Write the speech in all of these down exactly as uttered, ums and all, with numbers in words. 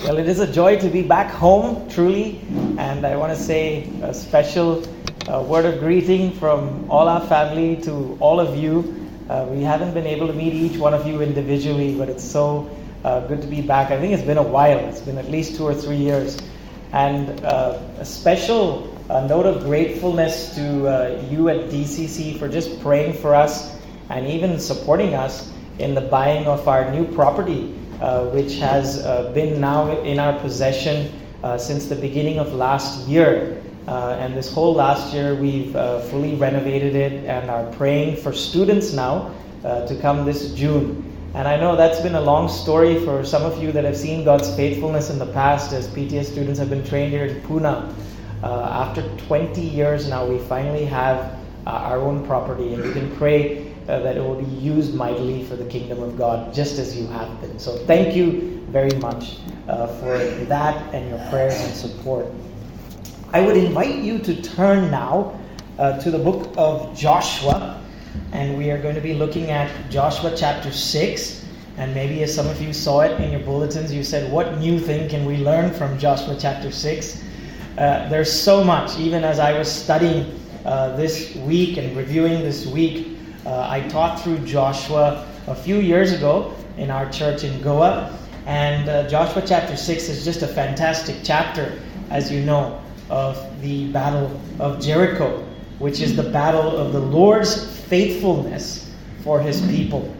Well, it is a joy to be back home, truly, and I want to say a special uh, word of greeting from all our family to all of you. Uh, we haven't been able to meet each one of you individually, but it's so uh, good to be back. I think it's been a while. It's been at least two or three years. And uh, a special uh, note of gratefulness to uh, you at D C C for just praying for us and even supporting us in the buying of our new property, uh, which has uh, been now in our possession uh, since the beginning of last year. Uh, and this whole last year, we've uh, fully renovated it and are praying for students now uh, to come this June. And I know that's been a long story for some of you that have seen God's faithfulness in the past, as P T S students have been trained here in Pune. Uh, after twenty years now, we finally have uh, our own property, and we can pray uh, that it will be used mightily for the kingdom of God, just as you have been. So thank you very much uh, for that and your prayers and support. I would invite you to turn now uh, to the book of Joshua, and we are going to be looking at Joshua chapter six. And maybe as some of you saw it in your bulletins, you said, what new thing can we learn from Joshua chapter six? Uh, there's so much. Even as I was studying uh, this week and reviewing this week, uh, I taught through Joshua a few years ago in our church in Goa. And uh, Joshua chapter six is just a fantastic chapter, as you know, of the battle of Jericho, which is the battle of the Lord's faithfulness for His people.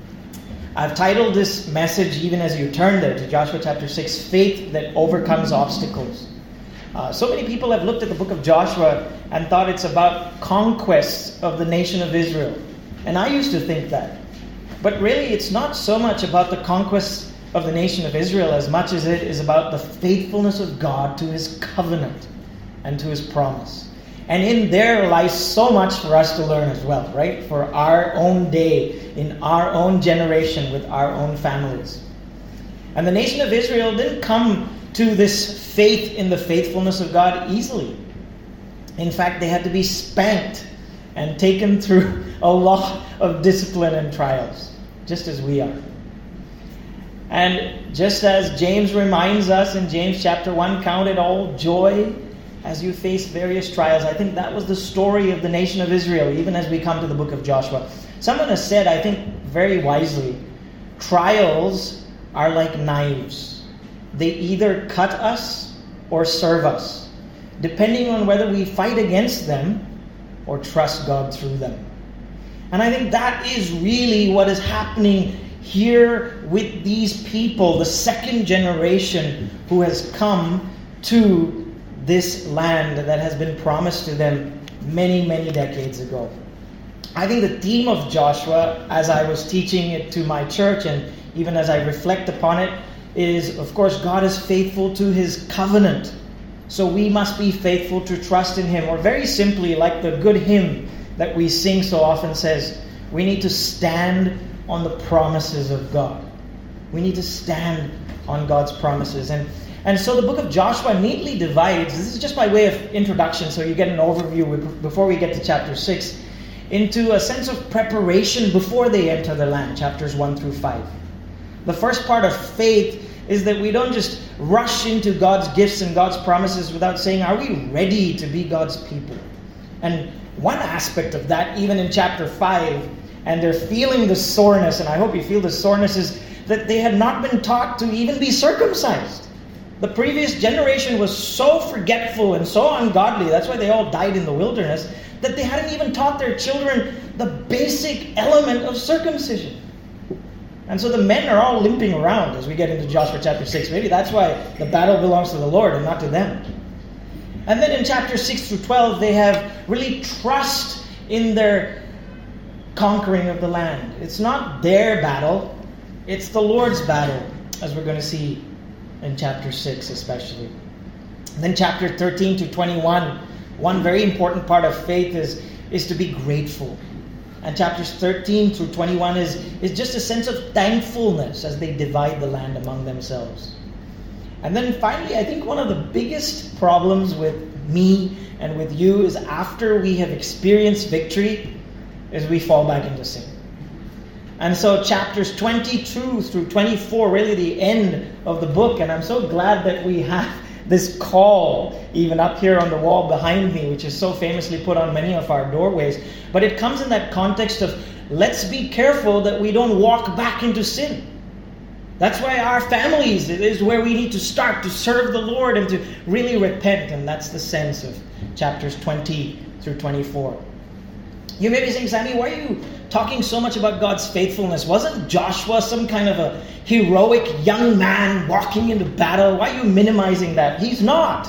I've titled this message, even as you turn there to Joshua chapter six, Faith That Overcomes Obstacles. Uh, so many people have looked at the book of Joshua and thought it's about conquests of the nation of Israel. And I used to think that. But really, it's not so much about the conquests of the nation of Israel as much as it is about the faithfulness of God to His covenant and to His promise. And in there lies so much for us to learn as well, right? For our own day, in our own generation, with our own families. And the nation of Israel didn't come to this faith in the faithfulness of God easily. In fact, they had to be spanked and taken through a lot of discipline and trials, just as we are. And just as James reminds us in James chapter one, count it all joy as you face various trials. I think that was the story of the nation of Israel, even as we come to the book of Joshua. Someone has said, I think very wisely, trials are like knives. They either cut us or serve us, depending on whether we fight against them or trust God through them. And I think that is really what is happening here with these people, the second generation who has come to this land that has been promised to them many, many decades ago. I think the theme of Joshua, as I was teaching it to my church and even as I reflect upon it, is, of course, God is faithful to His covenant. So we must be faithful to trust in Him. Or very simply, like the good hymn that we sing so often says, we need to stand on the promises of God. We need to stand on God's promises. And And so the book of Joshua neatly divides, this is just by way of introduction, so you get an overview before we get to chapter six, into a sense of preparation before they enter the land, chapters one through five. The first part of faith is that we don't just rush into God's gifts and God's promises without saying, are we ready to be God's people? And one aspect of that, even in chapter five, and they're feeling the soreness, and I hope you feel the soreness, is that they had not been taught to even be circumcised. The previous generation was so forgetful and so ungodly, that's why they all died in the wilderness, that they hadn't even taught their children the basic element of circumcision. And so the men are all limping around as we get into Joshua chapter six. Maybe that's why the battle belongs to the Lord and not to them. And then in chapter six through twelve, they have really trust in their conquering of the land. It's not their battle, it's the Lord's battle, as we're going to see in chapter six especially. And then chapter thirteen to twenty-one, one very important part of faith is, is to be grateful. And chapters thirteen through twenty-one is, is just a sense of thankfulness as they divide the land among themselves. And then finally, I think one of the biggest problems with me and with you is after we have experienced victory, is we fall back into sin. And so chapters twenty-two through twenty-four, really the end of the book. And I'm so glad that we have this call even up here on the wall behind me, which is so famously put on many of our doorways. But it comes in that context of, let's be careful that we don't walk back into sin. That's why our families is where we need to start to serve the Lord and to really repent. And that's the sense of chapters twenty through twenty-four. You may be saying, Sammy, why are you talking so much about God's faithfulness? Wasn't Joshua some kind of a heroic young man walking into battle? Why are you minimizing that? He's not.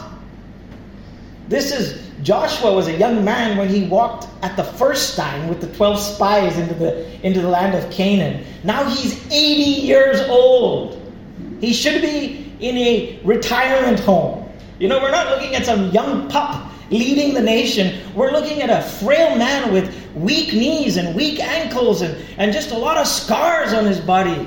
This is, Joshua was a young man when he walked at the first time with the twelve spies into the, into the land of Canaan. Now he's eighty years old. He should be in a retirement home. You know, we're not looking at some young pup leading the nation. We're looking at a frail man with weak knees and weak ankles and, and just a lot of scars on his body.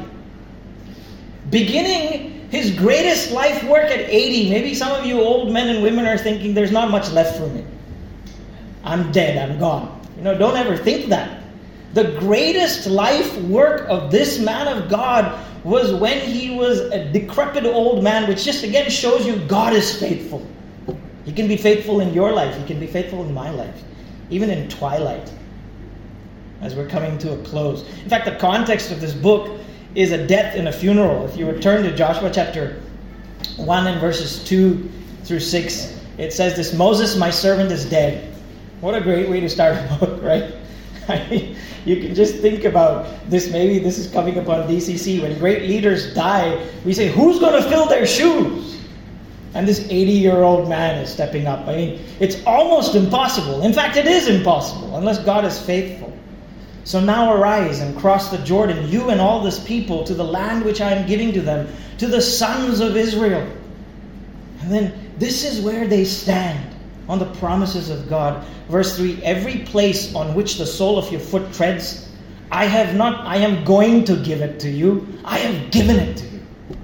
Beginning his greatest life work at eighty. Maybe some of you old men and women are thinking, there's not much left for me. I'm dead, I'm gone. You know, don't ever think that. The greatest life work of this man of God was when he was a decrepit old man, which just again shows you God is faithful. He can be faithful in your life. He can be faithful in my life. Even in twilight, as we're coming to a close. In fact, the context of this book is a death and a funeral. If you return to Joshua chapter one and verses two through six, it says this, Moses, my servant, is dead. What a great way to start a book, right? I mean, you can just think about this. Maybe this is coming upon D C C. When great leaders die, we say, who's going to fill their shoes? And this eighty-year-old man is stepping up. I mean, it's almost impossible. In fact, it is impossible unless God is faithful. So now arise and cross the Jordan, you and all this people, to the land which I am giving to them, to the sons of Israel. And then this is where they stand on the promises of God. Verse three, every place on which the sole of your foot treads, I have not, I am going to give it to you. I have given it to you.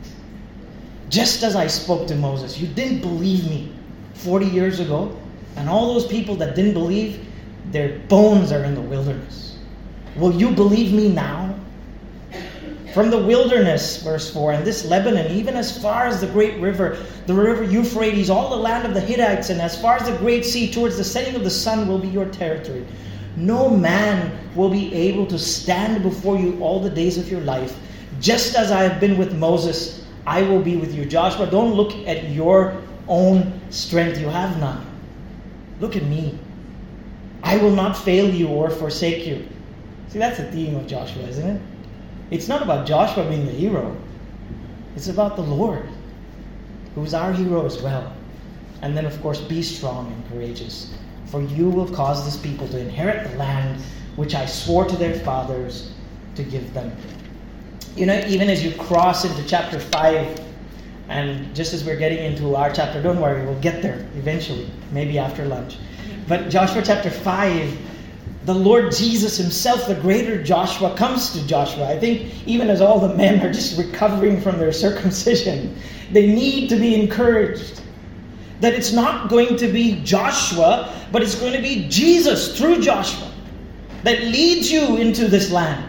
Just as I spoke to Moses. You didn't believe me forty years ago. And all those people that didn't believe, their bones are in the wilderness. Will you believe me now? From the wilderness, verse four, and this Lebanon, even as far as the great river, the river Euphrates, all the land of the Hittites, and as far as the great sea, towards the setting of the sun, will be your territory. No man will be able to stand before you all the days of your life. Just as I have been with Moses, I will be with you. Joshua, don't look at your own strength. You have none. Look at me. I will not fail you or forsake you. See, that's the theme of Joshua, isn't it? It's not about Joshua being the hero. It's about the Lord, who is our hero as well. And then, of course, be strong and courageous, for you will cause this people to inherit the land which I swore to their fathers to give them. You know, even as you cross into chapter five, and just as we're getting into our chapter, don't worry, we'll get there eventually, maybe after lunch. But Joshua chapter five, the Lord Jesus himself, the greater Joshua, comes to Joshua. I think even as all the men are just recovering from their circumcision, they need to be encouraged that it's not going to be Joshua, but it's going to be Jesus through Joshua that leads you into this land.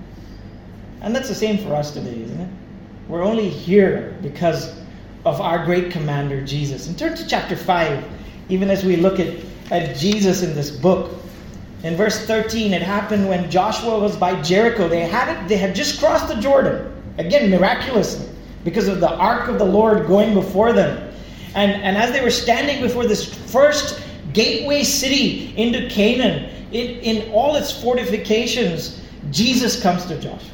And that's the same for us today, isn't it? We're only here because of our great commander, Jesus. And turn to chapter five, even as we look at, at Jesus in this book. In verse thirteen, it happened when Joshua was by Jericho. They had it, they had just crossed the Jordan. Again, miraculously, because of the ark of the Lord going before them. And, and as they were standing before this first gateway city into Canaan, in, in all its fortifications, Jesus comes to Joshua.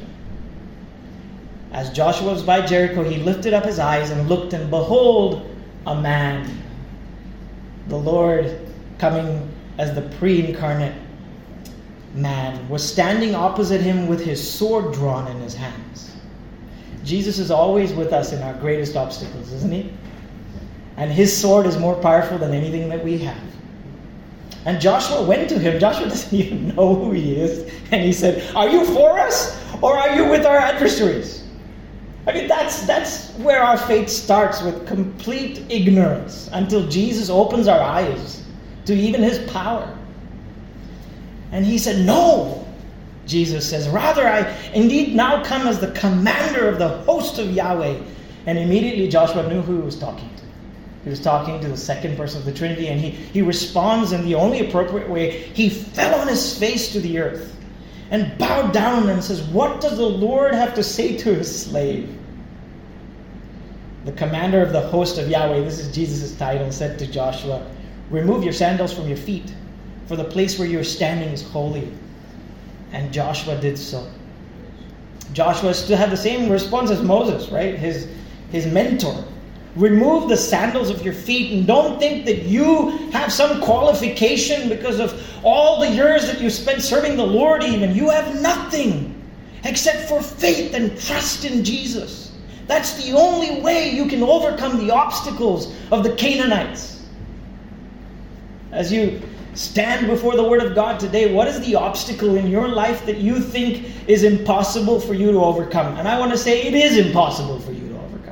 As Joshua was by Jericho, he lifted up his eyes and looked, and behold, a man. The Lord, coming as the pre-incarnate man, was standing opposite him with his sword drawn in his hands. Jesus is always with us in our greatest obstacles, isn't he? And his sword is more powerful than anything that we have. And Joshua went to him. Joshua doesn't even know who he is. And he said, are you for us or are you with our adversaries? I mean, that's that's where our faith starts, with complete ignorance, until Jesus opens our eyes to even his power. And he said, no. Jesus says, "Rather, I indeed now come as the commander of the host of Yahweh." And immediately Joshua knew who he was talking to. He was talking to the second person of the Trinity, and he, he responds in the only appropriate way. He fell on his face to the earth and bowed down and says, "What does the Lord have to say to his slave?" The commander of the host of Yahweh, this is Jesus' title, said to Joshua, "Remove your sandals from your feet, for the place where you are standing is holy." And Joshua did so. Joshua still had the same response as Moses, right? His, his mentor. Remove the sandals of your feet, and don't think that you have some qualification because of all the years that you spent serving the Lord even. You have nothing except for faith and trust in Jesus. That's the only way you can overcome the obstacles of the Canaanites. As you stand before the Word of God today, what is the obstacle in your life that you think is impossible for you to overcome? And I want to say it is impossible for you to overcome.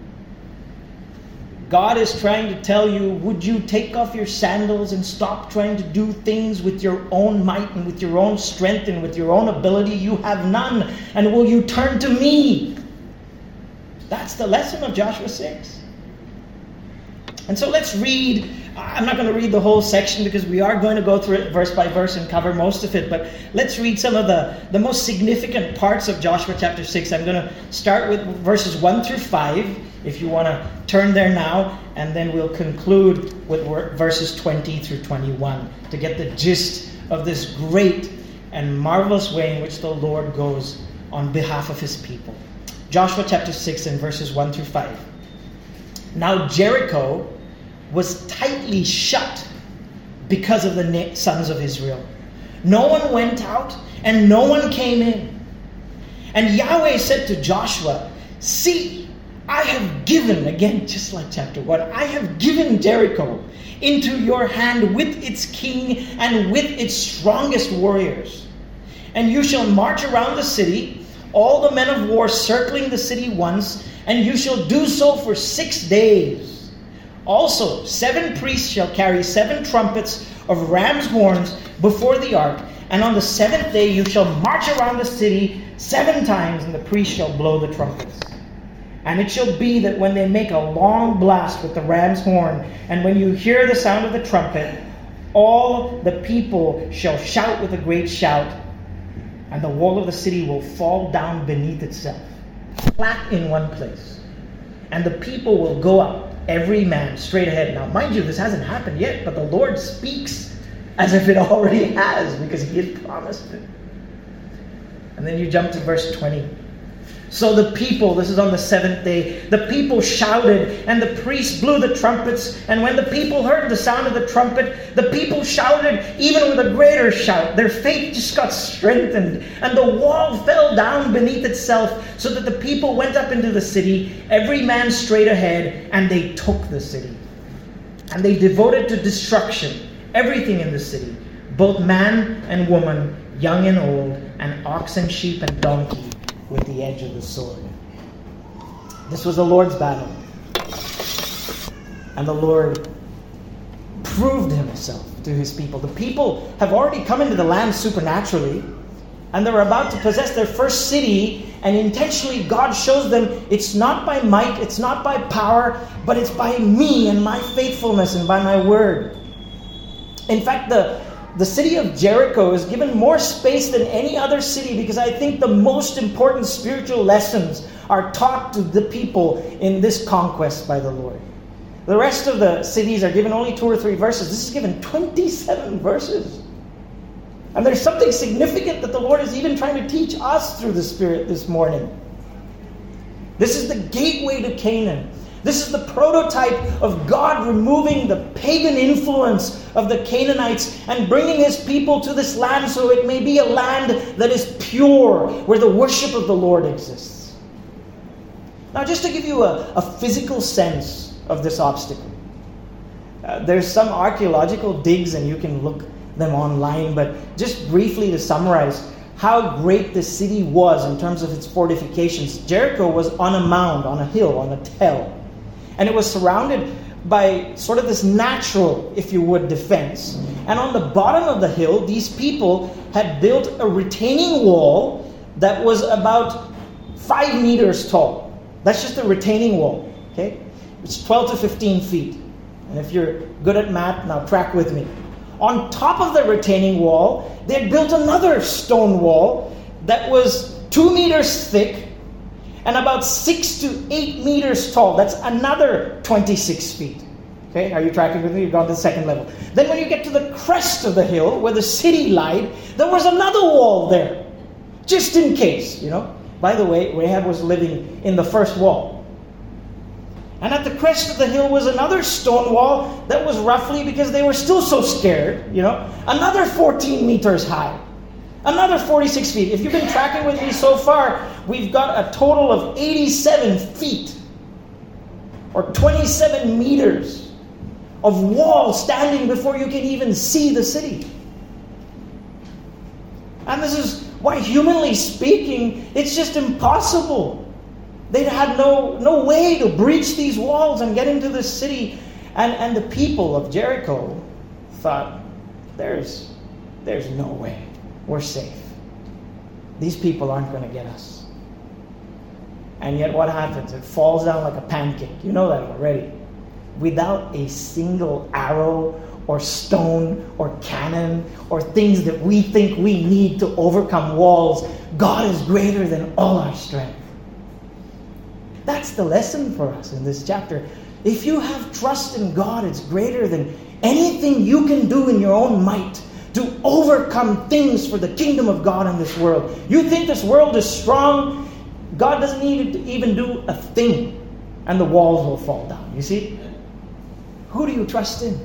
God is trying to tell you, would you take off your sandals and stop trying to do things with your own might and with your own strength and with your own ability? You have none. And will you turn to me? That's the lesson of Joshua six. And so let's read. I'm not going to read the whole section because we are going to go through it verse by verse and cover most of it. But let's read some of the, the most significant parts of Joshua chapter six. I'm going to start with verses one through five, if you want to turn there now. And then we'll conclude with verses twenty through twenty-one to get the gist of this great and marvelous way in which the Lord goes on behalf of his people. Joshua chapter six and verses one through five. Now Jericho was tightly shut because of the sons of Israel. No one went out and no one came in. And Yahweh said to Joshua, "See, I have given," again just like chapter one, "I have given Jericho into your hand with its king and with its strongest warriors. And you shall march around the city, all the men of war circling the city once, and you shall do so for six days. Also, seven priests shall carry seven trumpets of ram's horns before the ark. And on the seventh day you shall march around the city seven times, and the priests shall blow the trumpets. And it shall be that when they make a long blast with the ram's horn, and when you hear the sound of the trumpet, all the people shall shout with a great shout, and the wall of the city will fall down beneath itself, flat in one place. And the people will go up, every man straight ahead." Now, mind you, this hasn't happened yet, but the Lord speaks as if it already has, because he has promised it. And then you jump to verse twenty. "So the people," this is on the seventh day, "the people shouted, and the priests blew the trumpets. And when the people heard the sound of the trumpet, the people shouted even with a greater shout. Their faith just got strengthened, and the wall fell down beneath itself, so that the people went up into the city, every man straight ahead, and they took the city. And they devoted to destruction everything in the city, both man and woman, young and old, and ox and sheep and donkey, with the edge of the sword." This was the Lord's battle. And the Lord proved himself to his people. The people have already come into the land supernaturally, and they're about to possess their first city, and intentionally God shows them it's not by might, it's not by power, but it's by me and my faithfulness and by my word. In fact, the The city of Jericho is given more space than any other city, because I think the most important spiritual lessons are taught to the people in this conquest by the Lord. The rest of the cities are given only two or three verses. This is given twenty-seven verses. And there's something significant that the Lord is even trying to teach us through the Spirit this morning. This is the gateway to Canaan. This is the prototype of God removing the pagan influence of the Canaanites and bringing his people to this land so it may be a land that is pure, where the worship of the Lord exists. Now, just to give you a, a physical sense of this obstacle, uh, there's some archaeological digs, and you can look them online, but just briefly to summarize how great the city was in terms of its fortifications. Jericho was on a mound, on a hill, on a tell. And it was surrounded by sort of this natural, if you would, defense. And on the bottom of the hill, these people had built a retaining wall that was about five meters tall. That's just a retaining wall. Okay? It's twelve to fifteen feet. And if you're good at math, now track with me. On top of the retaining wall, they had built another stone wall that was two meters thick and about six to eight meters tall. That's another twenty-six feet. Okay, are you tracking with me? You've gone to the second level. Then when you get to the crest of the hill, where the city lied, there was another wall there. Just in case, you know. By the way, Rahab was living in the first wall. And at the crest of the hill was another stone wall that was roughly, because they were still so scared, you know, another fourteen meters high. Another forty-six feet. If you've been tracking with me so far, we've got a total of eighty-seven feet or twenty-seven meters of wall standing before you can even see the city. And this is why, humanly speaking, it's just impossible. They had no, no way to breach these walls and get into the city. And, and the people of Jericho thought, there's, there's no way. We're safe. These people aren't going to get us. And yet what happens? It falls down like a pancake. You know that already. Without a single arrow or stone or cannon or things that we think we need to overcome walls, God is greater than all our strength. That's the lesson for us in this chapter. If you have trust in God, it's greater than anything you can do in your own might to overcome things for the kingdom of God in this world. You think this world is strong? God doesn't need to even do a thing, and the walls will fall down. You see? Who do you trust in?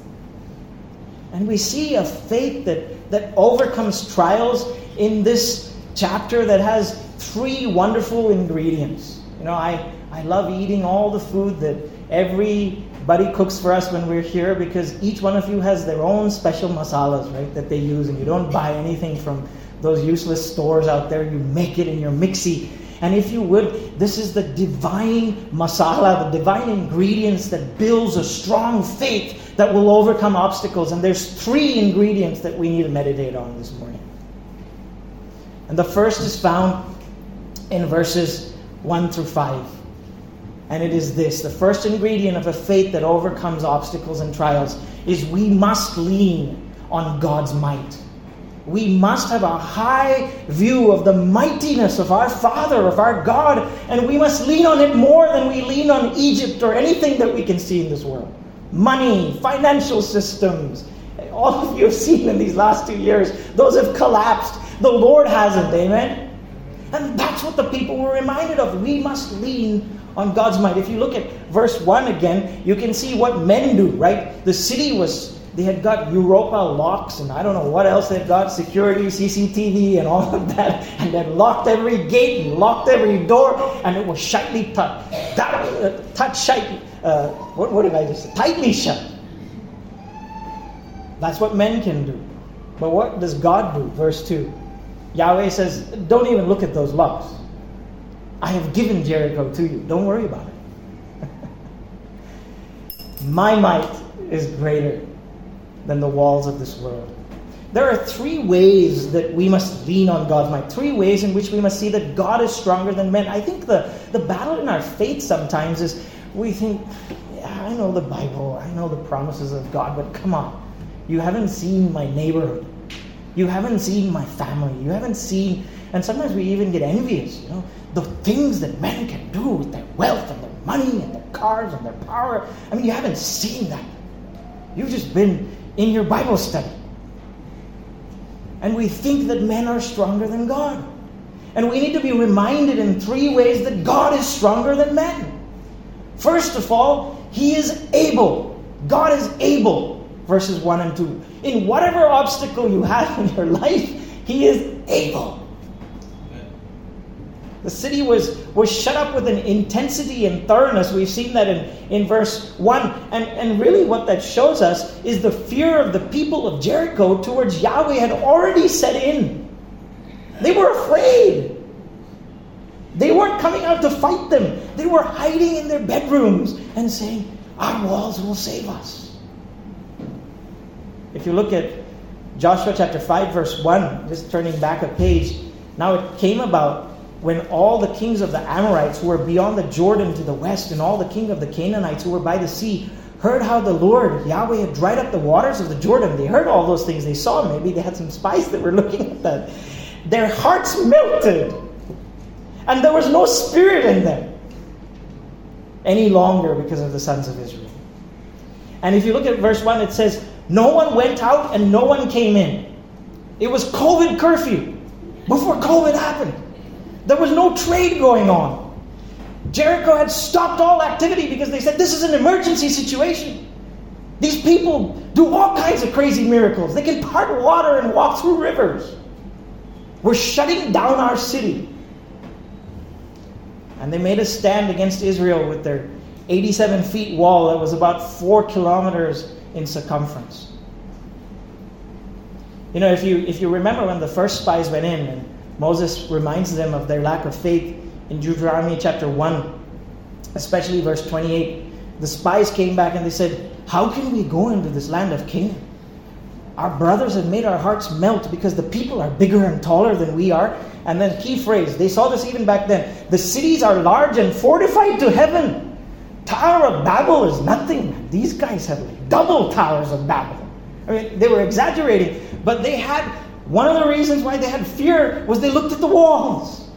And we see a faith that, that overcomes trials in this chapter that has three wonderful ingredients. You know, I, I love eating all the food that everybody cooks for us when we're here, because each one of you has their own special masalas, right, that they use. And you don't buy anything from those useless stores out there. You make it in your mixie. And if you would, this is the divine masala, the divine ingredients that builds a strong faith that will overcome obstacles. And there's three ingredients that we need to meditate on this morning. And the first is found in verses one through five. And it is this: the first ingredient of a faith that overcomes obstacles and trials is we must lean on God's might. We must have a high view of the mightiness of our Father, of our God, and we must lean on it more than we lean on Egypt or anything that we can see in this world. Money, financial systems, all of you have seen in these last two years, those have collapsed. The Lord hasn't, amen? And that's what the people were reminded of. We must lean on God's might. If you look at verse one again, you can see what men do, right? The city was, they had got Europa locks, and I don't know what else they've got, security, C C T V, and all of that. And they locked every gate and locked every door, and it was shutly shut. That uh, touch shut. Uh, what, what did I just say? Tightly shut. That's what men can do. But what does God do? Verse two. Yahweh says, don't even look at those locks. I have given Jericho to you. Don't worry about it. My might is greater than the walls of this world. There are three ways that we must lean on God's might. Three ways in which we must see that God is stronger than men. I think the, the battle in our faith sometimes is we think, yeah, I know the Bible, I know the promises of God, but come on. You haven't seen my neighborhood. You haven't seen my family. You haven't seen, and sometimes we even get envious, you know, the things that men can do with their wealth and their money and their cars and their power. I mean, you haven't seen that. You've just been in your Bible study. And we think that men are stronger than God. And we need to be reminded in three ways that God is stronger than men. First of all, He is able. God is able. Verses one and two. In whatever obstacle you have in your life, He is able. The city was, was shut up with an intensity and thoroughness. We've seen that in, in verse one. And, and really what that shows us is the fear of the people of Jericho towards Yahweh had already set in. They were afraid. They weren't coming out to fight them. They were hiding in their bedrooms and saying, our walls will save us. If you look at Joshua chapter five, verse one, just turning back a page, now it came about when all the kings of the Amorites who were beyond the Jordan to the west, and all the king of the Canaanites who were by the sea, heard how the Lord, Yahweh, had dried up the waters of the Jordan. They heard all those things. They saw, maybe they had some spies that were looking at that. Their hearts melted. And there was no spirit in them any longer because of the sons of Israel. And if you look at verse one, it says, no one went out and no one came in. It was COVID curfew. Before COVID happened, there was no trade going on. Jericho had stopped all activity because they said, this is an emergency situation. These people do all kinds of crazy miracles. They can part water and walk through rivers. We're shutting down our city. And they made a stand against Israel with their eighty-seven feet wall that was about four kilometers in circumference. You know, if you if you remember when the first spies went in, and Moses reminds them of their lack of faith in Deuteronomy chapter one, especially verse twenty-eight. The spies came back and they said, how can we go into this land of Canaan? Our brothers have made our hearts melt because the people are bigger and taller than we are. And then key phrase, they saw this even back then. The cities are large and fortified to heaven. Tower of Babel is nothing. These guys have like double towers of Babel. I mean, they were exaggerating, but they had, one of the reasons why they had fear was they looked at the walls.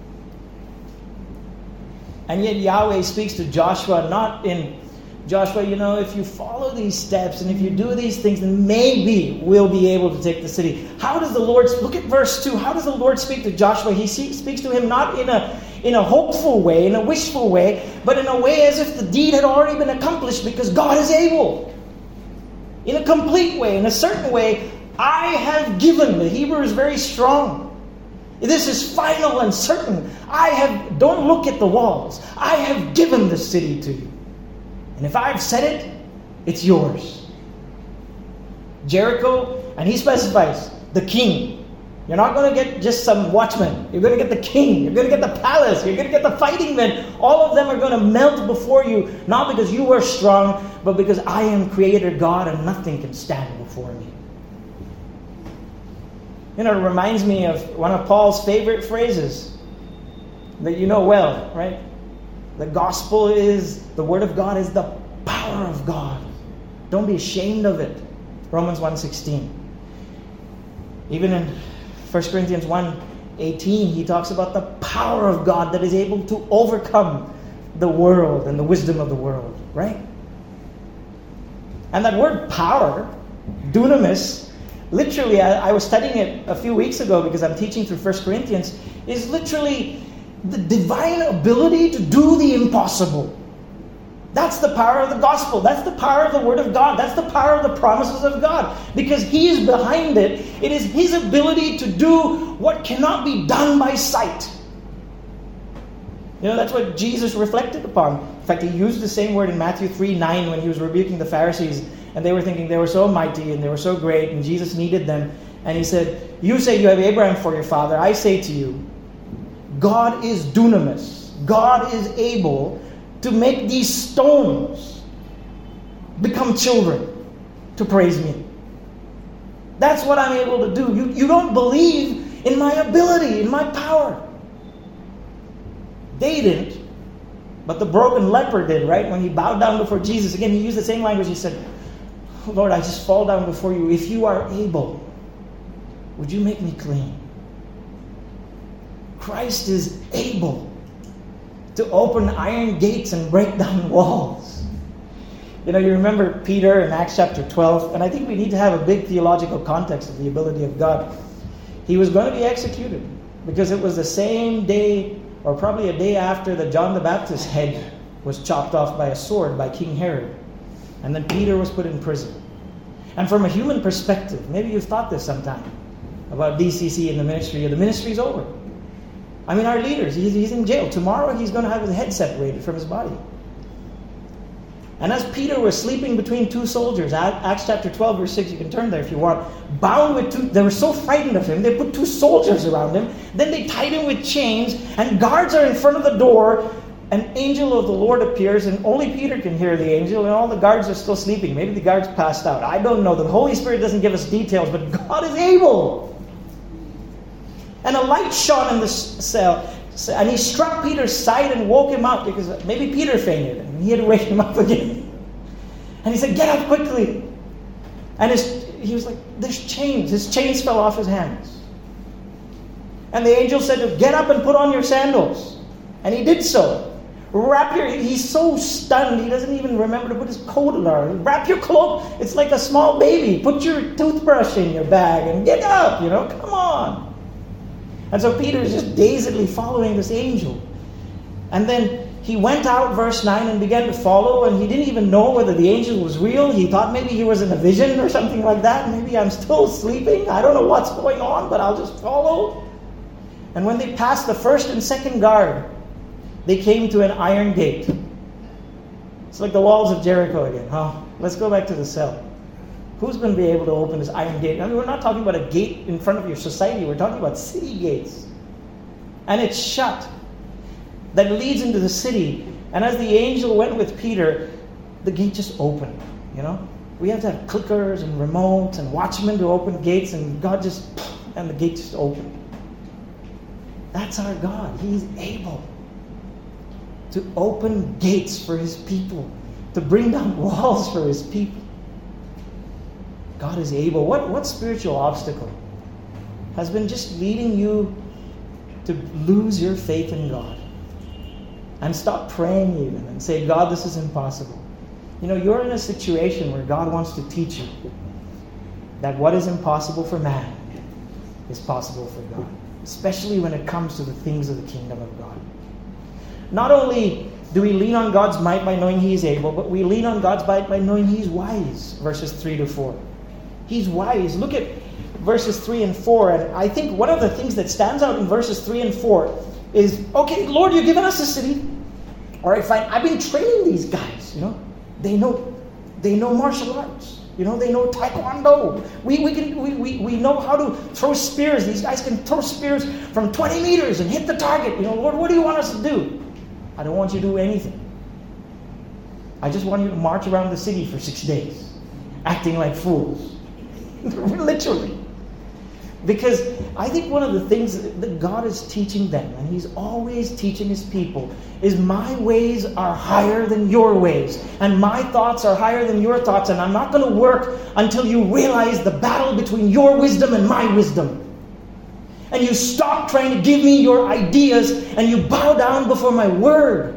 And yet Yahweh speaks to Joshua, not in, Joshua, you know, if you follow these steps and if you do these things, then maybe we'll be able to take the city. How does the Lord, look at verse two, how does the Lord speak to Joshua? He speaks to him not in a in a hopeful way, in a wishful way, but in a way as if the deed had already been accomplished because God is able. In a complete way, in a certain way, I have given. The Hebrew is very strong. This is final and certain. I have, don't look at the walls. I have given the city to you. And if I've said it, it's yours. Jericho, and he specifies, the king. You're not going to get just some watchman. You're going to get the king. You're going to get the palace. You're going to get the fighting men. All of them are going to melt before you, not because you are strong, but because I am Creator God and nothing can stand before me. You know, it reminds me of one of Paul's favorite phrases that you know well, right? The gospel is, the word of God is the power of God. Don't be ashamed of it. Romans one sixteen. Even in First Corinthians one eighteen, he talks about the power of God that is able to overcome the world and the wisdom of the world, right? And that word power, dunamis, literally, I, I was studying it a few weeks ago because I'm teaching through First Corinthians, is literally the divine ability to do the impossible. That's the power of the gospel. That's the power of the word of God. That's the power of the promises of God. Because he is behind it. It is his ability to do what cannot be done by sight. You know, that's what Jesus reflected upon. In fact, he used the same word in Matthew three nine when he was rebuking the Pharisees. And they were thinking they were so mighty and they were so great and Jesus needed them. And he said, you say you have Abraham for your father. I say to you, God is dunamis. God is able to make these stones become children to praise me. That's what I'm able to do. You, you don't believe in my ability, in my power. They didn't, but the broken leper did, right? When he bowed down before Jesus. Again, he used the same language. He said, Lord, I just fall down before you. If you are able, would you make me clean? Christ is able to open iron gates and break down walls. You know, you remember Peter in Acts chapter twelve, and I think we need to have a big theological context of the ability of God. He was going to be executed because it was the same day, or probably a day after, that John the Baptist's head was chopped off by a sword by King Herod. And then Peter was put in prison. And from a human perspective, maybe you've thought this sometime about D C C and the ministry. The ministry's over. I mean, our leaders, he's, he's in jail. Tomorrow he's going to have his head separated from his body. And as Peter was sleeping between two soldiers, Acts chapter twelve, verse six, you can turn there if you want, bound with two, they were so frightened of him, they put two soldiers around him, then they tied him with chains, and guards are in front of the door, an angel of the Lord appears, and only Peter can hear the angel, and all the guards are still sleeping. Maybe the guards passed out. I don't know. The Holy Spirit doesn't give us details, but God is able. And a light shone in the cell, and he struck Peter's side and woke him up, because maybe Peter fainted, and he had to wake him up again. And he said, "Get up quickly." And his, he was like, "There's chains." His chains fell off his hands. And the angel said to him, "Get up and put on your sandals." And he did so. Wrap your, he's so stunned, he doesn't even remember to put his coat on. Wrap your cloak. It's like a small baby. Put your toothbrush in your bag and get up, you know, come on. And so Peter is just dazedly following this angel. And then he went out, verse nine, and began to follow, and he didn't even know whether the angel was real. He thought maybe he was in a vision or something like that. Maybe I'm still sleeping. I don't know what's going on, but I'll just follow. And when they passed the first and second guard, they came to an iron gate. It's like the walls of Jericho again. Huh? Let's go back to the cell. Who's going to be able to open this iron gate? I mean, we're not talking about a gate in front of your society. We're talking about city gates. And it's shut. That leads into the city. And as the angel went with Peter, the gate just opened. You know? We have to have clickers and remotes and watchmen to open gates. And God just, and the gate just opened. That's our God. He's able to open gates for His people, to bring down walls for His people. God is able. What, what spiritual obstacle has been just leading you to lose your faith in God? And stop praying even and say, "God, this is impossible." You know, you're in a situation where God wants to teach you that what is impossible for man is possible for God. Especially when it comes to the things of the kingdom of God. Not only do we lean on God's might by knowing He is able, but we lean on God's might by knowing He's wise. Verses three to four. He's wise. Look at verses three and four. And I think one of the things that stands out in verses three and four is, okay, Lord, you've given us a city. All right, fine. I've been training these guys. You know, they know, they know martial arts. You know, they know taekwondo. We we can we, we, we know how to throw spears. These guys can throw spears from twenty meters and hit the target. You know, Lord, what do you want us to do? I don't want you to do anything. I just want you to march around the city for six days, acting like fools. Literally. Because I think one of the things that God is teaching them, and He's always teaching His people, is my ways are higher than your ways, and my thoughts are higher than your thoughts, and I'm not going to work until you realize the battle between your wisdom and my wisdom. And you stop trying to give me your ideas, and you bow down before my word.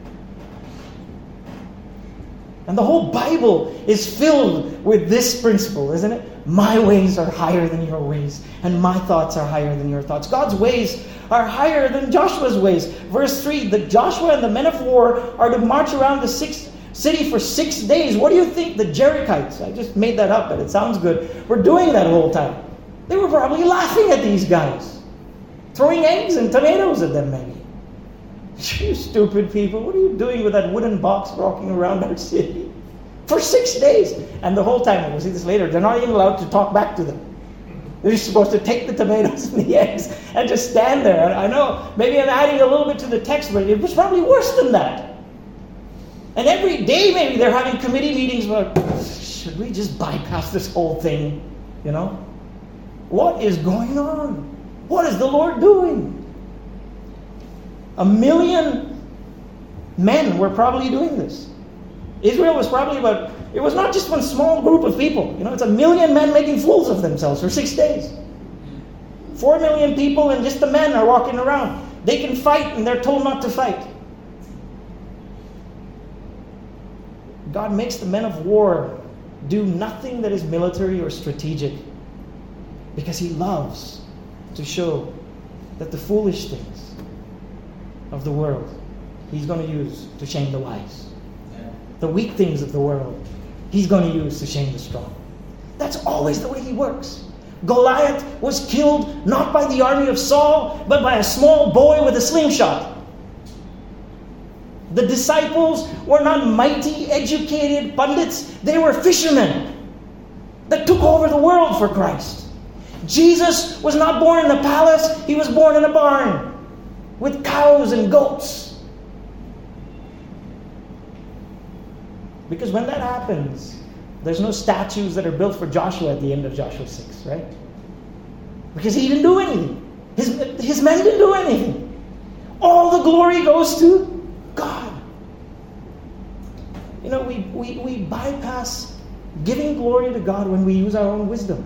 And the whole Bible is filled with this principle, isn't it? My ways are higher than your ways, and my thoughts are higher than your thoughts. God's ways are higher than Joshua's ways. Verse three, the Joshua and the men of war are to march around the six, city for six days. What do you think the Jerichites, I just made that up, but it sounds good, were doing that whole time? They were probably laughing at these guys, throwing eggs and tomatoes at them maybe. You stupid people, what are you doing with that wooden box walking around our city? For six days. And the whole time, we'll see this later, they're not even allowed to talk back to them. They're supposed to take the tomatoes and the eggs and just stand there. I know, maybe I'm adding a little bit to the text, but it was probably worse than that. And every day maybe they're having committee meetings where, should we just bypass this whole thing? You know? What is going on? What is the Lord doing? A million men were probably doing this. Israel was probably about, it was not just one small group of people. You know, it's a million men making fools of themselves for six days. Four million people and just the men are walking around. They can fight and they're told not to fight. God makes the men of war do nothing that is military or strategic, because He loves to show that the foolish things of the world He's going to use to shame the wise. The weak things of the world He's going to use to shame the strong. That's always the way He works. Goliath was killed not by the army of Saul, but by a small boy with a slingshot. The disciples were not mighty, educated pundits. They were fishermen that took over the world for Christ. Jesus was not born in a palace. He was born in a barn with cows and goats. Because when that happens, there's no statues that are built for Joshua at the end of Joshua six, right? Because he didn't do anything. His, his men didn't do anything. All the glory goes to God. You know, we, we, we bypass giving glory to God when we use our own wisdom.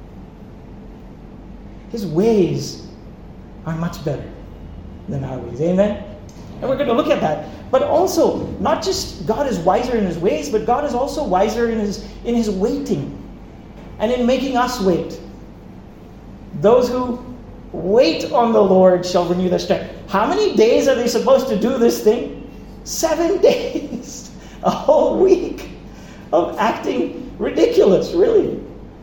His ways are much better than our ways. Amen? And we're going to look at that. But also, not just God is wiser in His ways, but God is also wiser in His, in His waiting. And in making us wait. Those who wait on the Lord shall renew their strength. How many days are they supposed to do this thing? Seven days. A whole week of acting ridiculous, really.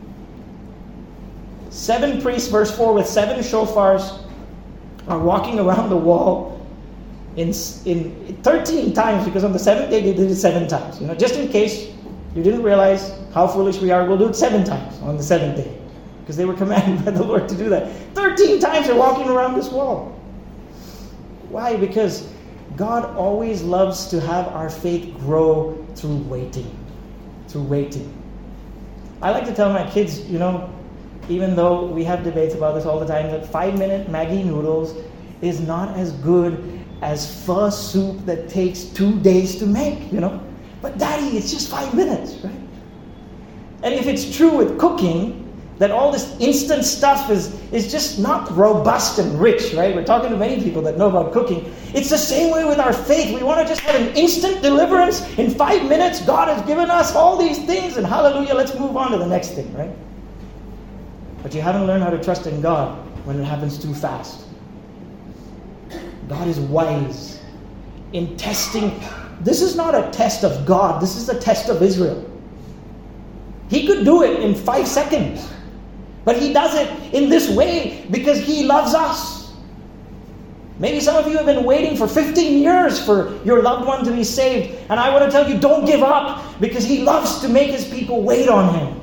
Seven priests, verse four, with seven shofars are walking around the wall in, in thirteen times, because on the seventh day they did it seven times. You know, just in case you didn't realize how foolish we are, we'll do it seven times on the seventh day. Because they were commanded by the Lord to do that. thirteen times they're walking around this wall. Why? Because God always loves to have our faith grow through waiting. Through waiting. I like to tell my kids, you know, even though we have debates about this all the time, that five-minute Maggi noodles is not as good as pho soup that takes two days to make, you know. But Daddy, it's just five minutes, right? And if it's true with cooking, that all this instant stuff is, is just not robust and rich, right? We're talking to many people that know about cooking. It's the same way with our faith. We want to just have an instant deliverance. In five minutes, God has given us all these things, and hallelujah, let's move on to the next thing, right? But you haven't learned how to trust in God when it happens too fast. God is wise in testing. This is not a test of God. This is a test of Israel. He could do it in five seconds. But He does it in this way because He loves us. Maybe some of you have been waiting for fifteen years for your loved one to be saved. And I want to tell you, don't give up, because He loves to make His people wait on Him.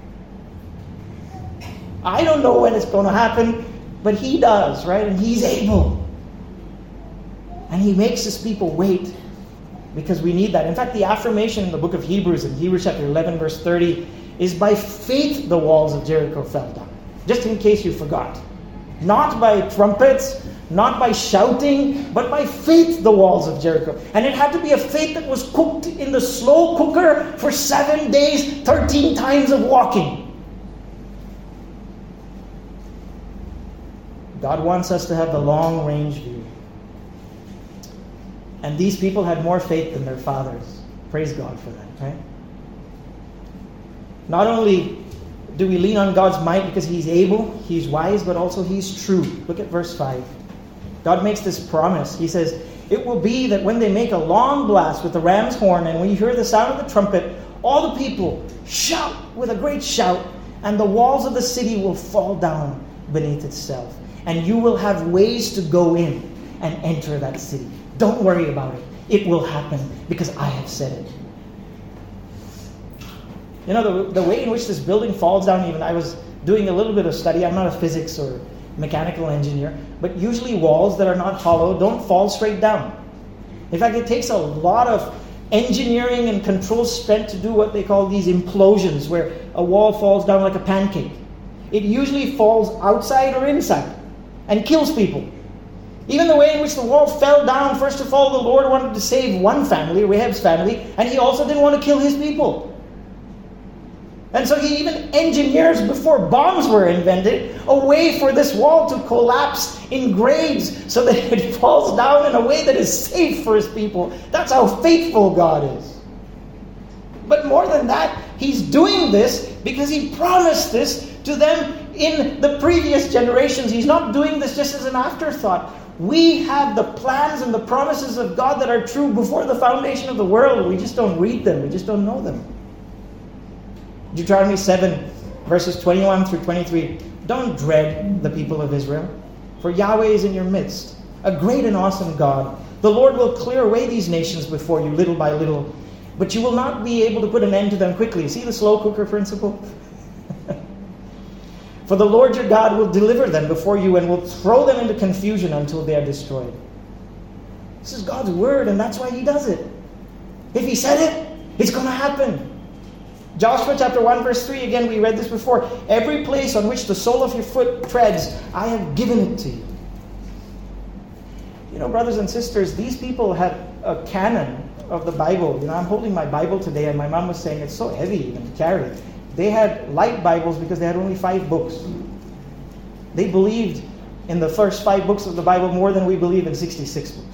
I don't know when it's going to happen, but He does, right? And He's able. And He makes His people wait because we need that. In fact, the affirmation in the book of Hebrews, in Hebrews chapter eleven, verse thirty, is by faith the walls of Jericho fell down. Just in case you forgot. Not by trumpets, not by shouting, but by faith the walls of Jericho. And it had to be a faith that was cooked in the slow cooker for seven days, thirteen times of walking. God wants us to have the long range view. And these people had more faith than their fathers. Praise God for that, right? Not only do we lean on God's might because He's able, He's wise, but also He's true. Look at verse five. God makes this promise. He says, "It will be that when they make a long blast with the ram's horn, and when you hear the sound of the trumpet, all the people shout with a great shout, and the walls of the city will fall down beneath itself. And you will have ways to go in and enter that city." Don't worry about it. It will happen because I have said it. You know, the, the way in which this building falls down, even I was doing a little bit of study. I'm not a physics or mechanical engineer, but usually walls that are not hollow don't fall straight down. In fact, it takes a lot of engineering and control spent to do what they call these implosions, where a wall falls down like a pancake. It usually falls outside or inside and kills people. Even the way in which the wall fell down, first of all, the Lord wanted to save one family, Rahab's family, and He also didn't want to kill His people. And so He even engineers, before bombs were invented, a way for this wall to collapse in grades so that it falls down in a way that is safe for His people. That's how faithful God is. But more than that, He's doing this because He promised this to them in the previous generations. He's not doing this just as an afterthought. We have the plans and the promises of God that are true before the foundation of the world. We just don't read them. We just don't know them. Deuteronomy seven, verses twenty-one through twenty-three. Don't dread the people of Israel, for Yahweh is in your midst, a great and awesome God. The Lord will clear away these nations before you little by little, but you will not be able to put an end to them quickly. See the slow cooker principle? For the Lord your God will deliver them before you and will throw them into confusion until they are destroyed. This is God's word, and that's why He does it. If He said it, It's going to happen. Joshua chapter one verse three, again, we read this before. Every place on which the sole of your foot treads, I have given it to you. You know, brothers and sisters, these people had a canon of the Bible. You know, I'm holding my Bible today, and my mom was saying it's so heavy even to carry. They had light Bibles because they had only five books. They believed in the first five books of the Bible more than we believe in sixty-six books.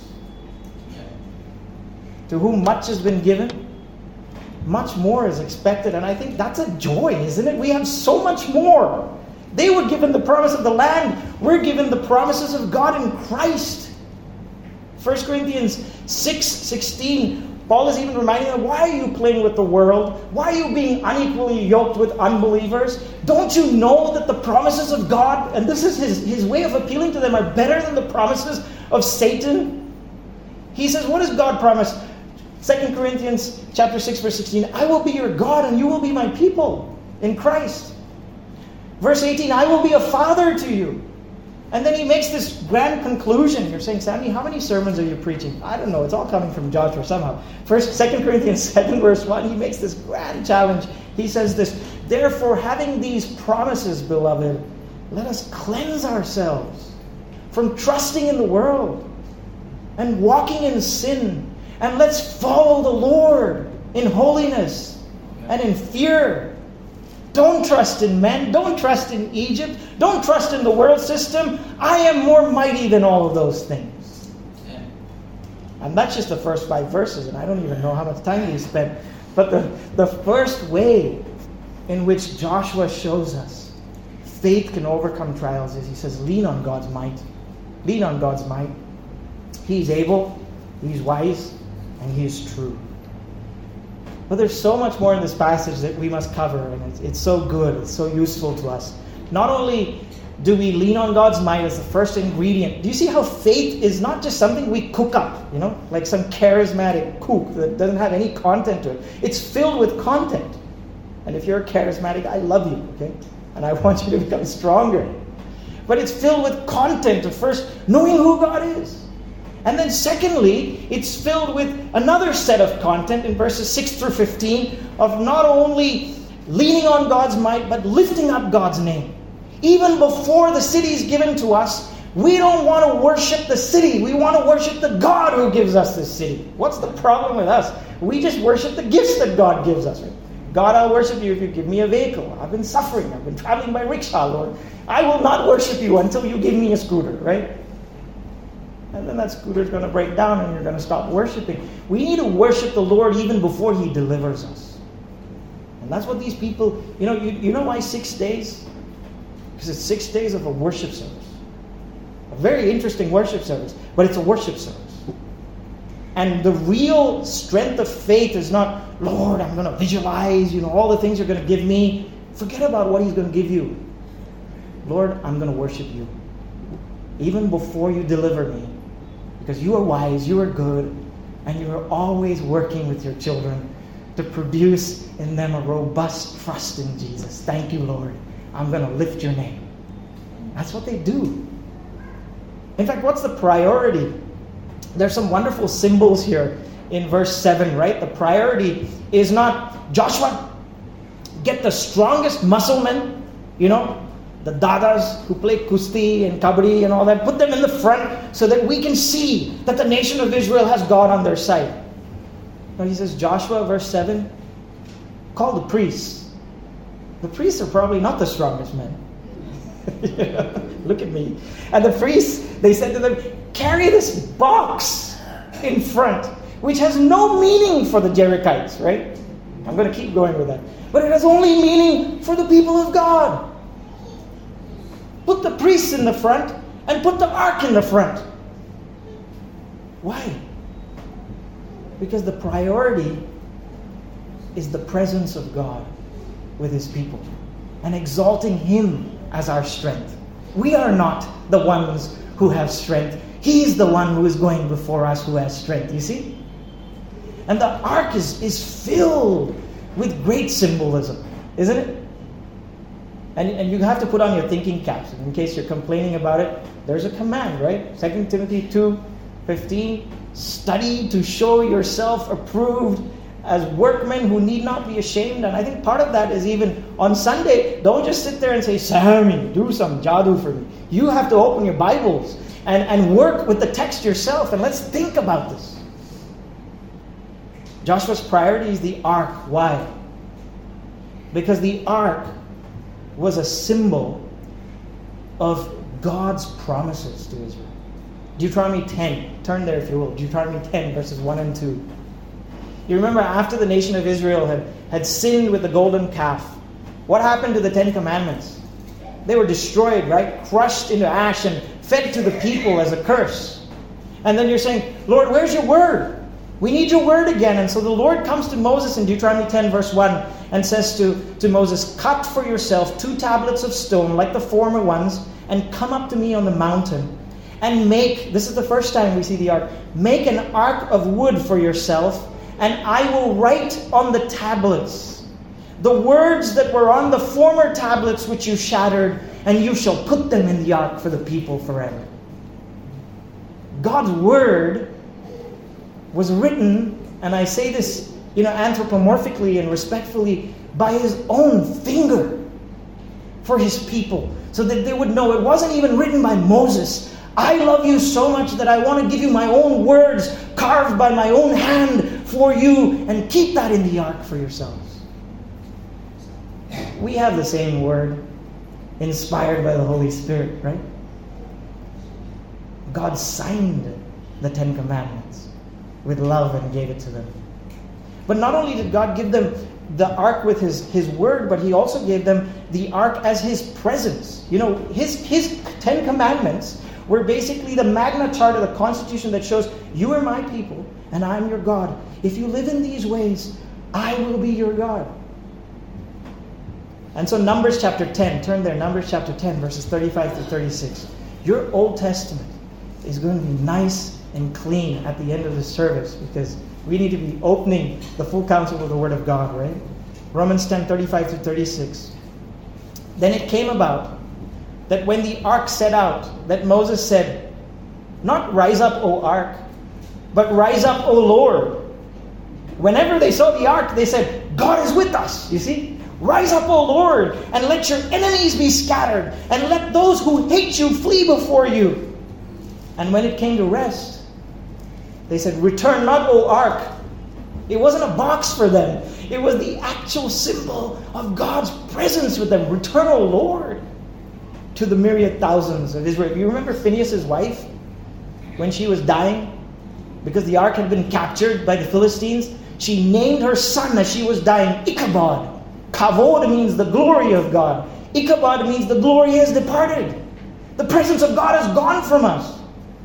To whom much has been given, much more is expected. And I think that's a joy, isn't it? We have so much more. They were given the promise of the land. We're given the promises of God in Christ. First Corinthians six sixteen, Paul is even reminding them, why are you playing with the world? Why are you being unequally yoked with unbelievers? Don't you know that the promises of God, and this is his, his way of appealing to them, are better than the promises of Satan? He says, what does God promise? Second Corinthians chapter six, verse sixteen, I will be your God and you will be my people in Christ. Verse eighteen, I will be a father to you. And then he makes this grand conclusion. You're saying, Sammy, how many sermons are you preaching? I don't know. It's all coming from Joshua somehow. First, Second Corinthians seven, verse one, he makes this grand challenge. He says this, therefore, having these promises, beloved, let us cleanse ourselves from trusting in the world and walking in sin. And let's follow the Lord in holiness and in fear. Don't trust in men. Don't trust in Egypt. Don't trust in the world system. I am more mighty than all of those things. Yeah. And that's just the first five verses, and I don't even know how much time we spent. But the, the first way in which Joshua shows us faith can overcome trials is he says, lean on God's might. Lean on God's might. He's able, He's wise, and He is true. But there's so much more in this passage that we must cover, and it's, it's so good, it's so useful to us. Not only do we lean on God's might as the first ingredient, do you see how faith is not just something we cook up, you know, like some charismatic cook that doesn't have any content to it. It's filled with content. And if you're charismatic, I love you, okay? And I want you to become stronger. But it's filled with content of first knowing who God is. And then secondly, it's filled with another set of content in verses six through fifteen of not only leaning on God's might, but lifting up God's name. Even before the city is given to us, we don't want to worship the city. We want to worship the God who gives us this city. What's the problem with us? We just worship the gifts that God gives us. Right? God, I'll worship you if you give me a vehicle. I've been suffering. I've been traveling by rickshaw, Lord. I will not worship you until you give me a scooter, right? And then that scooter's going to break down and you're going to stop worshiping. We need to worship the Lord even before He delivers us. And that's what these people, you know, you, you know why six days? Because it's six days of a worship service. A very interesting worship service, but it's a worship service. And the real strength of faith is not, Lord, I'm going to visualize, you know, all the things you're going to give me. Forget about what He's going to give you. Lord, I'm going to worship you. Even before you deliver me. Because you are wise, you are good, and you are always working with your children to produce in them a robust trust in Jesus. Thank you, Lord. I'm going to lift your name. That's what they do. In fact, what's the priority? There's some wonderful symbols here in verse seven, right? The priority is not, Joshua, get the strongest muscle men, you know, the dadas who play kusti and kabaddi and all that, put them in the front so that we can see that the nation of Israel has God on their side. Now he says, Joshua, verse seven, call the priests. The priests are probably not the strongest men. Look at me. And the priests, they said to them, carry this box in front, which has no meaning for the Jerichites, right? I'm going to keep going with that. But it has only meaning for the people of God. Put the priests in the front and put the ark in the front. Why? Because the priority is the presence of God with His people and exalting Him as our strength. We are not the ones who have strength. He's the one who is going before us who has strength, you see? And the ark is, is filled with great symbolism, isn't it? And, and you have to put on your thinking caps. In case you're complaining about it, there's a command, right? Second Timothy two fifteen, study to show yourself approved as workmen who need not be ashamed. And I think part of that is even on Sunday, don't just sit there and say, Sammy, do some jadoo for me. You have to open your Bibles and, and work with the text yourself. And let's think about this. Joshua's priority is the ark. Why? Because the ark was a symbol of God's promises to Israel. Deuteronomy ten. Turn there if you will. Deuteronomy ten, verses one and two. You remember after the nation of Israel had, had sinned with the golden calf, what happened to the Ten Commandments? They were destroyed, right? Crushed into ash and fed to the people as a curse. And then you're saying, Lord, where's your word? We need your word again. And so the Lord comes to Moses in Deuteronomy ten, verse one, and says to, to Moses, cut for yourself two tablets of stone like the former ones, and come up to me on the mountain, and make, this is the first time we see the ark, make an ark of wood for yourself, and I will write on the tablets the words that were on the former tablets which you shattered, and you shall put them in the ark for the people forever. God's word was written, and I say this, you know, anthropomorphically and respectfully, by his own finger for his people, so that they would know it wasn't even written by Moses. I love you so much that I want to give you my own words, carved by my own hand for you, and keep that in the ark for yourselves. We have the same word, inspired by the Holy Spirit, right? God signed the Ten Commandments with love and gave it to them. But not only did God give them the ark with his, his word, but he also gave them the ark as his presence. You know, his, his Ten Commandments were basically the Magna Charta, the Constitution that shows you are my people and I'm your God. If you live in these ways, I will be your God. And so Numbers chapter ten, turn there, Numbers chapter ten, verses thirty-five to thirty-six. Your Old Testament is going to be nice and clean at the end of the service, because we need to be opening the full counsel of the Word of God, right? Romans ten, thirty-five to thirty-six. Then it came about that when the ark set out, that Moses said, not rise up, O ark, but rise up, O Lord. Whenever they saw the ark, they said, God is with us, you see? Rise up, O Lord, and let your enemies be scattered, and let those who hate you flee before you. And when it came to rest, they said, return not, O ark. It wasn't a box for them. It was the actual symbol of God's presence with them. Return, O Lord, to the myriad thousands of Israel. You remember Phinehas' wife when she was dying? Because the ark had been captured by the Philistines, she named her son as she was dying Ichabod. Kavod means the glory of God. Ichabod means the glory has departed. The presence of God has gone from us.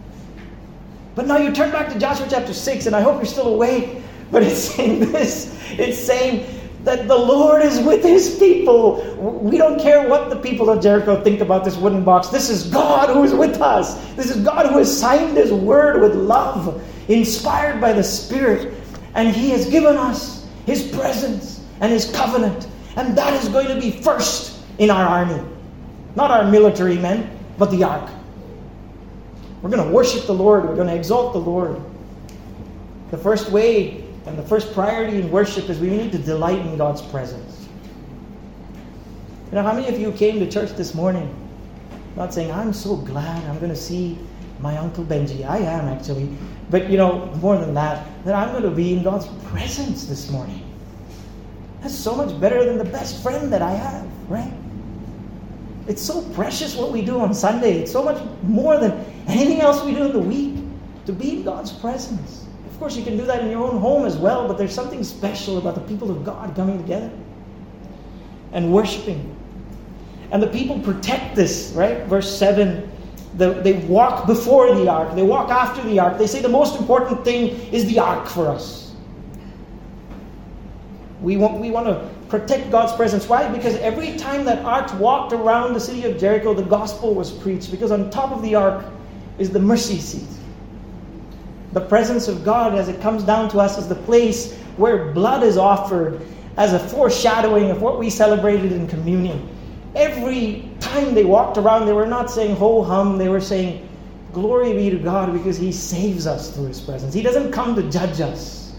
But now you turn back to Joshua chapter six, and I hope you're still awake. But it's saying this. It's saying that the Lord is with his people. We don't care what the people of Jericho think about this wooden box. This is God who is with us. This is God who has signed his word with love, inspired by the Spirit. And he has given us his presence and his covenant. And that is going to be first in our army. Not our military men, but the ark. We're going to worship the Lord. We're going to exalt the Lord. The first way and the first priority in worship is we need to delight in God's presence. You know, how many of you came to church this morning not saying, I'm so glad I'm going to see my Uncle Benji? I am actually. But, you know, more than that, that I'm going to be in God's presence this morning. That's so much better than the best friend that I have, right? It's so precious what we do on Sunday. It's so much more than anything else we do in the week, to be in God's presence. Of course, you can do that in your own home as well, but there's something special about the people of God coming together and worshiping. And the people protect this, right? Verse seven, the, they walk before the ark. They walk after the ark. They say the most important thing is the ark for us. We want, we want to protect God's presence. Why? Because every time that ark walked around the city of Jericho, the gospel was preached. Because on top of the ark is the mercy seat. The presence of God, as it comes down to us, is the place where blood is offered as a foreshadowing of what we celebrated in communion. Every time they walked around, they were not saying ho hum. They were saying, glory be to God, because he saves us through his presence. He doesn't come to judge us.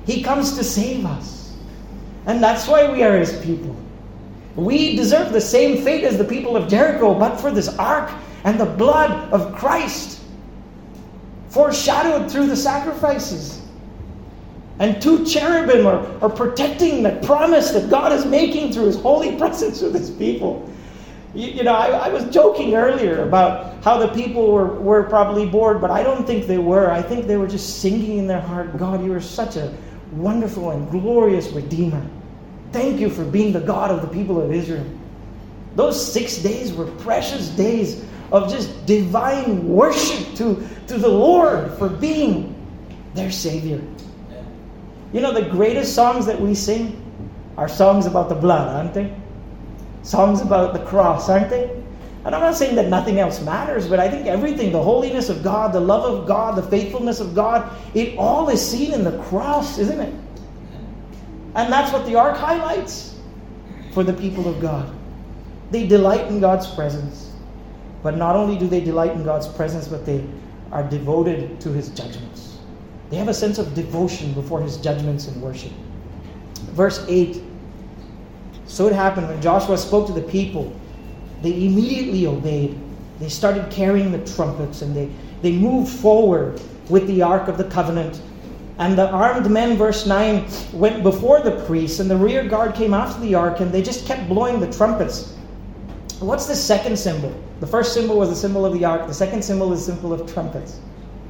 He comes to save us. And that's why we are His people. We deserve the same fate as the people of Jericho, but for this ark and the blood of Christ, foreshadowed through the sacrifices. And two cherubim are, are protecting that promise that God is making through His holy presence with His people. You, you know, I, I was joking earlier about how the people were, were probably bored, but I don't think they were. I think they were just singing in their heart, God, you are such a wonderful and glorious Redeemer. Thank you for being the God of the people of Israel. Those six days were precious days of just divine worship to, to the Lord for being their Savior. You know, the greatest songs that we sing are songs about the blood, aren't they? Songs about the cross, aren't they? And I'm not saying that nothing else matters, but I think everything, the holiness of God, the love of God, the faithfulness of God, it all is seen in the cross, isn't it? And that's what the ark highlights for the people of God. They delight in God's presence. But not only do they delight in God's presence, but they are devoted to His judgments. They have a sense of devotion before His judgments and worship. Verse eight. So it happened when Joshua spoke to the people, they immediately obeyed. They started carrying the trumpets and they, they moved forward with the Ark of the Covenant. And the armed men, verse nine, went before the priests, and the rear guard came after the ark, and they just kept blowing the trumpets. What's the second symbol? The first symbol was the symbol of the ark. The second symbol is the symbol of trumpets.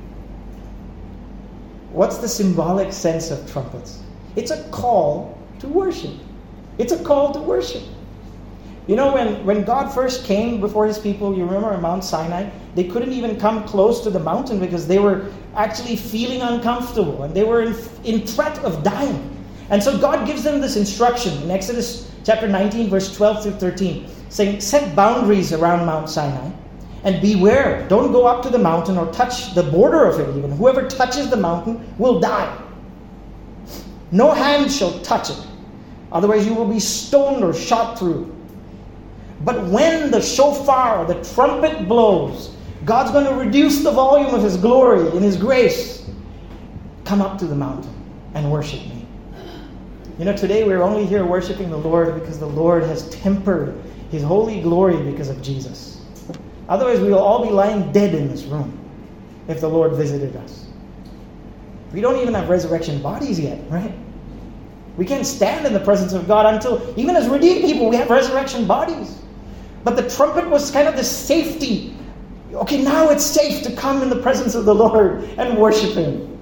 What's the symbolic sense of trumpets? It's a call to worship. It's a call to worship. You know, when, when God first came before His people, you remember on Mount Sinai, they couldn't even come close to the mountain because they were actually feeling uncomfortable and they were in, in threat of dying. And so God gives them this instruction in Exodus chapter nineteen, verse twelve through thirteen, saying, set boundaries around Mount Sinai and beware, don't go up to the mountain or touch the border of it even. Whoever touches the mountain will die. No hand shall touch it, otherwise you will be stoned or shot through. But when the shofar, the trumpet blows, God's going to reduce the volume of His glory and His grace. Come up to the mountain and worship me. You know, today we're only here worshiping the Lord because the Lord has tempered His holy glory because of Jesus. Otherwise, we will all be lying dead in this room if the Lord visited us. We don't even have resurrection bodies yet, right? We can't stand in the presence of God until, even as redeemed people, we have resurrection bodies. But the trumpet was kind of the safety. Okay, now it's safe to come in the presence of the Lord and worship Him.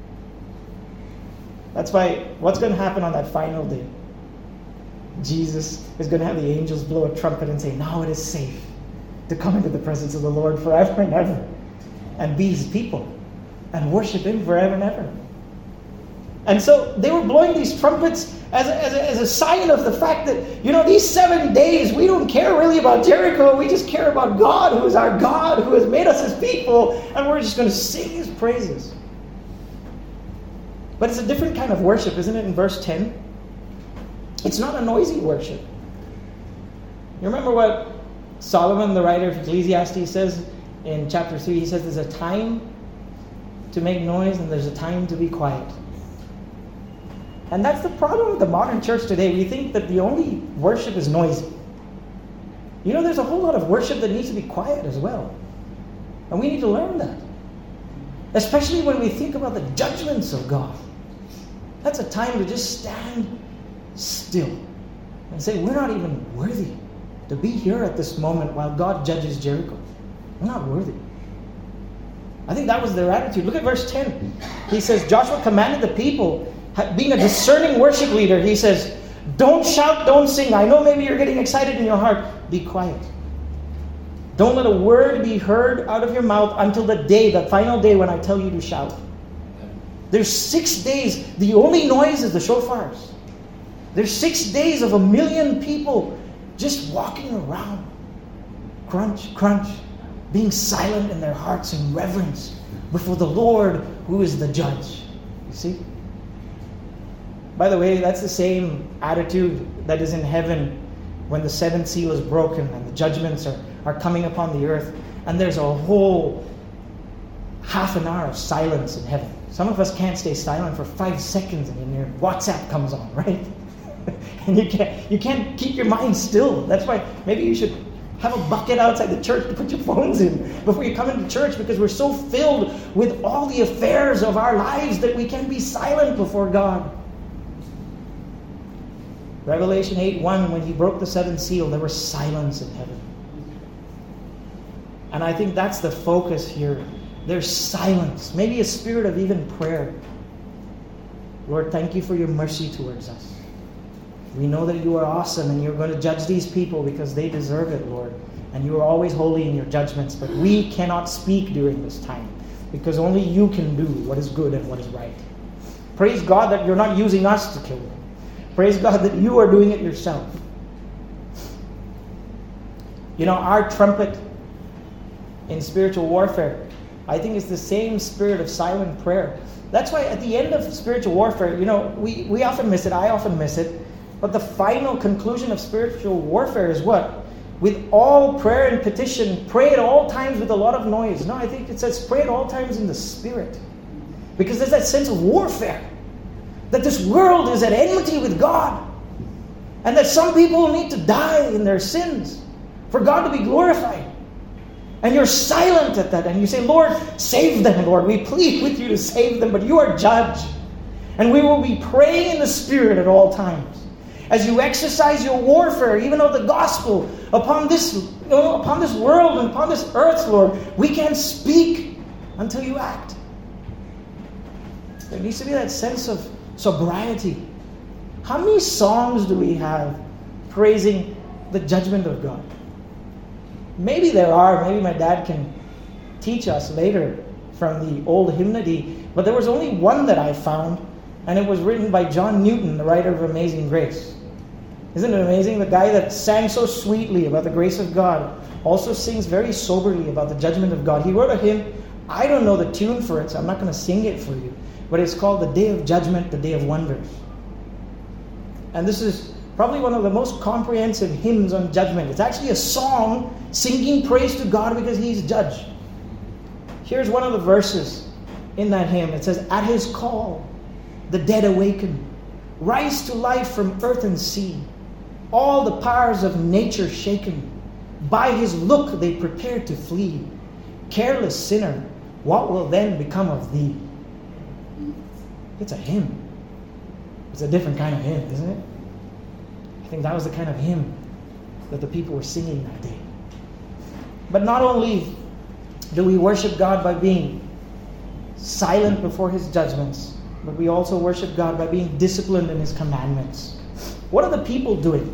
That's why, what's going to happen on that final day? Jesus is going to have the angels blow a trumpet and say, now it is safe to come into the presence of the Lord forever and ever and be His people and worship Him forever and ever. And so they were blowing these trumpets as a, as, a, as a sign of the fact that, you know, these seven days, we don't care really about Jericho. We just care about God, who is our God, who has made us His people. And we're just going to sing His praises. But it's a different kind of worship, isn't it, in verse ten? It's not a noisy worship. You remember what Solomon, the writer of Ecclesiastes, says in chapter three? He says there's a time to make noise and there's a time to be quiet. And that's the problem with the modern church today. We think that the only worship is noisy. You know, there's a whole lot of worship that needs to be quiet as well. And we need to learn that. Especially when we think about the judgments of God. That's a time to just stand still and say, we're not even worthy to be here at this moment while God judges Jericho. We're not worthy. I think that was their attitude. Look at verse ten. He says, Joshua commanded the people, being a discerning worship leader, he says, don't shout, don't sing. I know maybe you're getting excited in your heart. Be quiet. Don't let a word be heard out of your mouth until the day, the final day when I tell you to shout. There's six days. The only noise is the shofars. There's six days of a million people just walking around. Crunch, crunch. Being silent in their hearts in reverence before the Lord who is the judge. You see? By the way, that's the same attitude that is in heaven when the seventh seal is broken and the judgments are, are coming upon the earth. And there's a whole half an hour of silence in heaven. Some of us can't stay silent for five seconds and then your WhatsApp comes on, right? And you can't you can't keep your mind still. That's why maybe you should have a bucket outside the church to put your phones in before you come into church, because we're so filled with all the affairs of our lives that we can be silent before God. Revelation eight one, when he broke the seventh seal, there was silence in heaven. And I think that's the focus here. There's silence, maybe a spirit of even prayer. Lord, thank you for your mercy towards us. We know that you are awesome and you're going to judge these people because they deserve it, Lord. And you are always holy in your judgments, but we cannot speak during this time because only you can do what is good and what is right. Praise God that you're not using us to kill them. Praise God that you are doing it yourself. You know, our trumpet in spiritual warfare, I think it's the same spirit of silent prayer. That's why at the end of spiritual warfare, you know, we, we often miss it. I often miss it. But the final conclusion of spiritual warfare is what? With all prayer and petition, pray at all times with a lot of noise. No, I think it says pray at all times in the Spirit. Because there's that sense of warfare. That this world is at enmity with God. And that some people need to die in their sins for God to be glorified. And you're silent at that. And you say, Lord, save them, Lord. We plead with you to save them. But you are judge. And we will be praying in the Spirit at all times. As you exercise your warfare, even of the gospel, upon this, you know, upon this world and upon this earth, Lord, we can't speak until you act. There needs to be that sense of sobriety. How many songs do we have praising the judgment of God? Maybe there are. Maybe my dad can teach us later from the old hymnody. But there was only one that I found, and it was written by John Newton, the writer of Amazing Grace. Isn't it amazing? The guy that sang so sweetly about the grace of God also sings very soberly about the judgment of God. He wrote a hymn. I don't know the tune for it, so I'm not going to sing it for you. But it's called The Day of Judgment, the Day of Wonders. And this is probably one of the most comprehensive hymns on judgment. It's actually a song singing praise to God because He's judge. Here's one of the verses in that hymn. It says, at His call, the dead awaken, rise to life from earth and sea. All the powers of nature shaken, by His look they prepare to flee. Careless sinner, what will then become of thee? It's a hymn. It's a different kind of hymn, isn't it? I think that was the kind of hymn that the people were singing that day. But not only do we worship God by being silent before His judgments, but we also worship God by being disciplined in His commandments. What are the people doing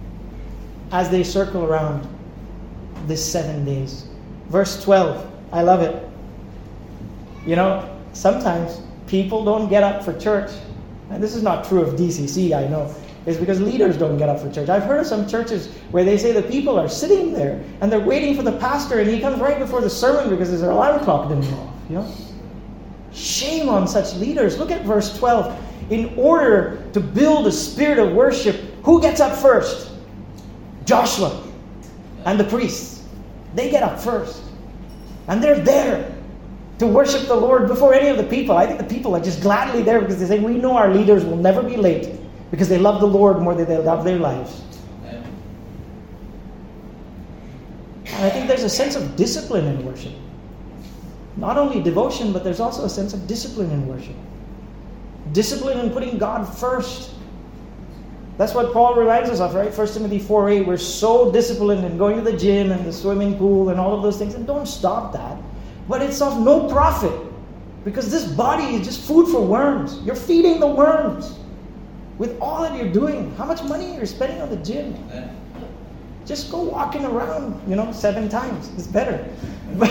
as they circle around this seven days? Verse twelve, I love it. You know, sometimes people don't get up for church. And this is not true of D C C, I know. It's because leaders don't get up for church. I've heard of some churches where they say the people are sitting there and they're waiting for the pastor and he comes right before the sermon because his alarm clock didn't go off. You know? Shame on such leaders. Look at verse twelve. In order to build a spirit of worship, who gets up first? Joshua and the priests. They get up first. And they're there to worship the Lord before any of the people. I think the people are just gladly there because they say, we know our leaders will never be late because they love the Lord more than they love their lives. And I think there's a sense of discipline in worship. Not only devotion, but there's also a sense of discipline in worship. Discipline in putting God first. That's what Paul reminds us of, right? First Timothy four eight. We're so disciplined in going to the gym and the swimming pool and all of those things. And don't stop that. But it's of no profit. Because this body is just food for worms. You're feeding the worms. With all that you're doing. How much money are you spending on the gym? Just go walking around, you know, seven times. It's better. But,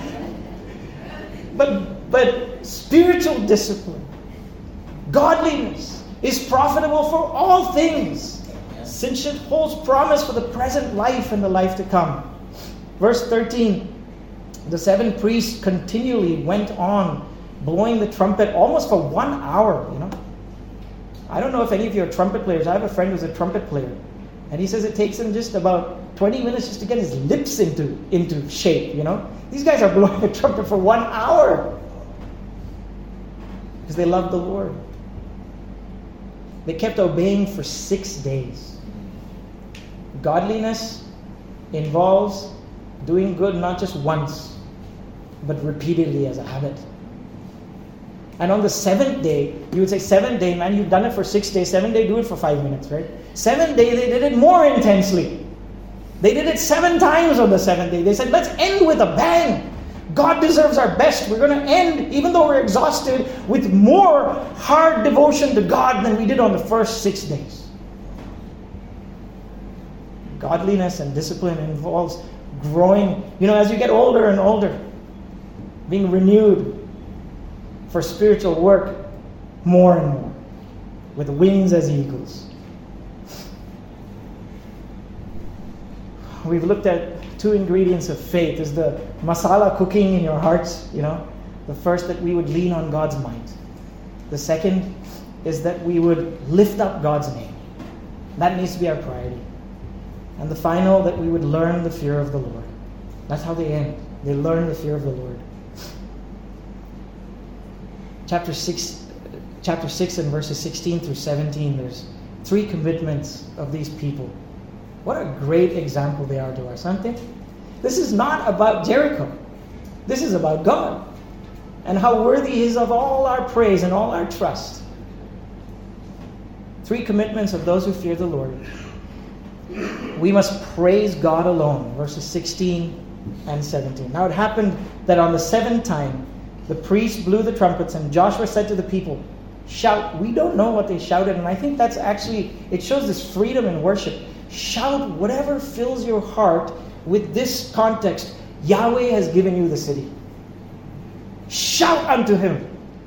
but, but spiritual discipline, godliness, is profitable for all things, since it holds promise for the present life and the life to come. Verse thirteen, the seven priests continually went on blowing the trumpet almost for one hour, you know. I don't know if any of you are trumpet players. I have a friend who's a trumpet player. And he says it takes him just about twenty minutes just to get his lips into, into shape, you know. These guys are blowing a trumpet for one hour. Because they loved the Lord. They kept obeying for six days. Godliness involves doing good not just once, but repeatedly as a habit. And on the seventh day, you would say, seventh day, man, you've done it for six days. Seventh day, do it for five minutes, right? Seventh day, they did it more intensely. They did it seven times on the seventh day. They said, let's end with a bang. God deserves our best. We're going to end, even though we're exhausted, with more hard devotion to God than we did on the first six days. Godliness and discipline involves growing, you know, as you get older and older, being renewed for spiritual work more and more, with wings as eagles. We've looked at two ingredients of faith. Is the masala cooking in your hearts, you know. The first, that we would lean on God's might. The second is that we would lift up God's name. That needs to be our priority. And the final, that we would learn the fear of the Lord. That's how they end. They learn the fear of the Lord. Chapter six, chapter six and verses sixteen through seventeen, there's three commitments of these people. What a great example they are to us, aren't they? This is not about Jericho. This is about God. And how worthy He is of all our praise and all our trust. Three commitments of those who fear the Lord. We must praise God alone, verses sixteen and seventeen. Now it happened that on the seventh time, the priest blew the trumpets, and Joshua said to the people, shout. We don't know what they shouted, and I think that's actually, it shows this freedom in worship. Shout whatever fills your heart with this context. Yahweh has given you the city. Shout unto Him.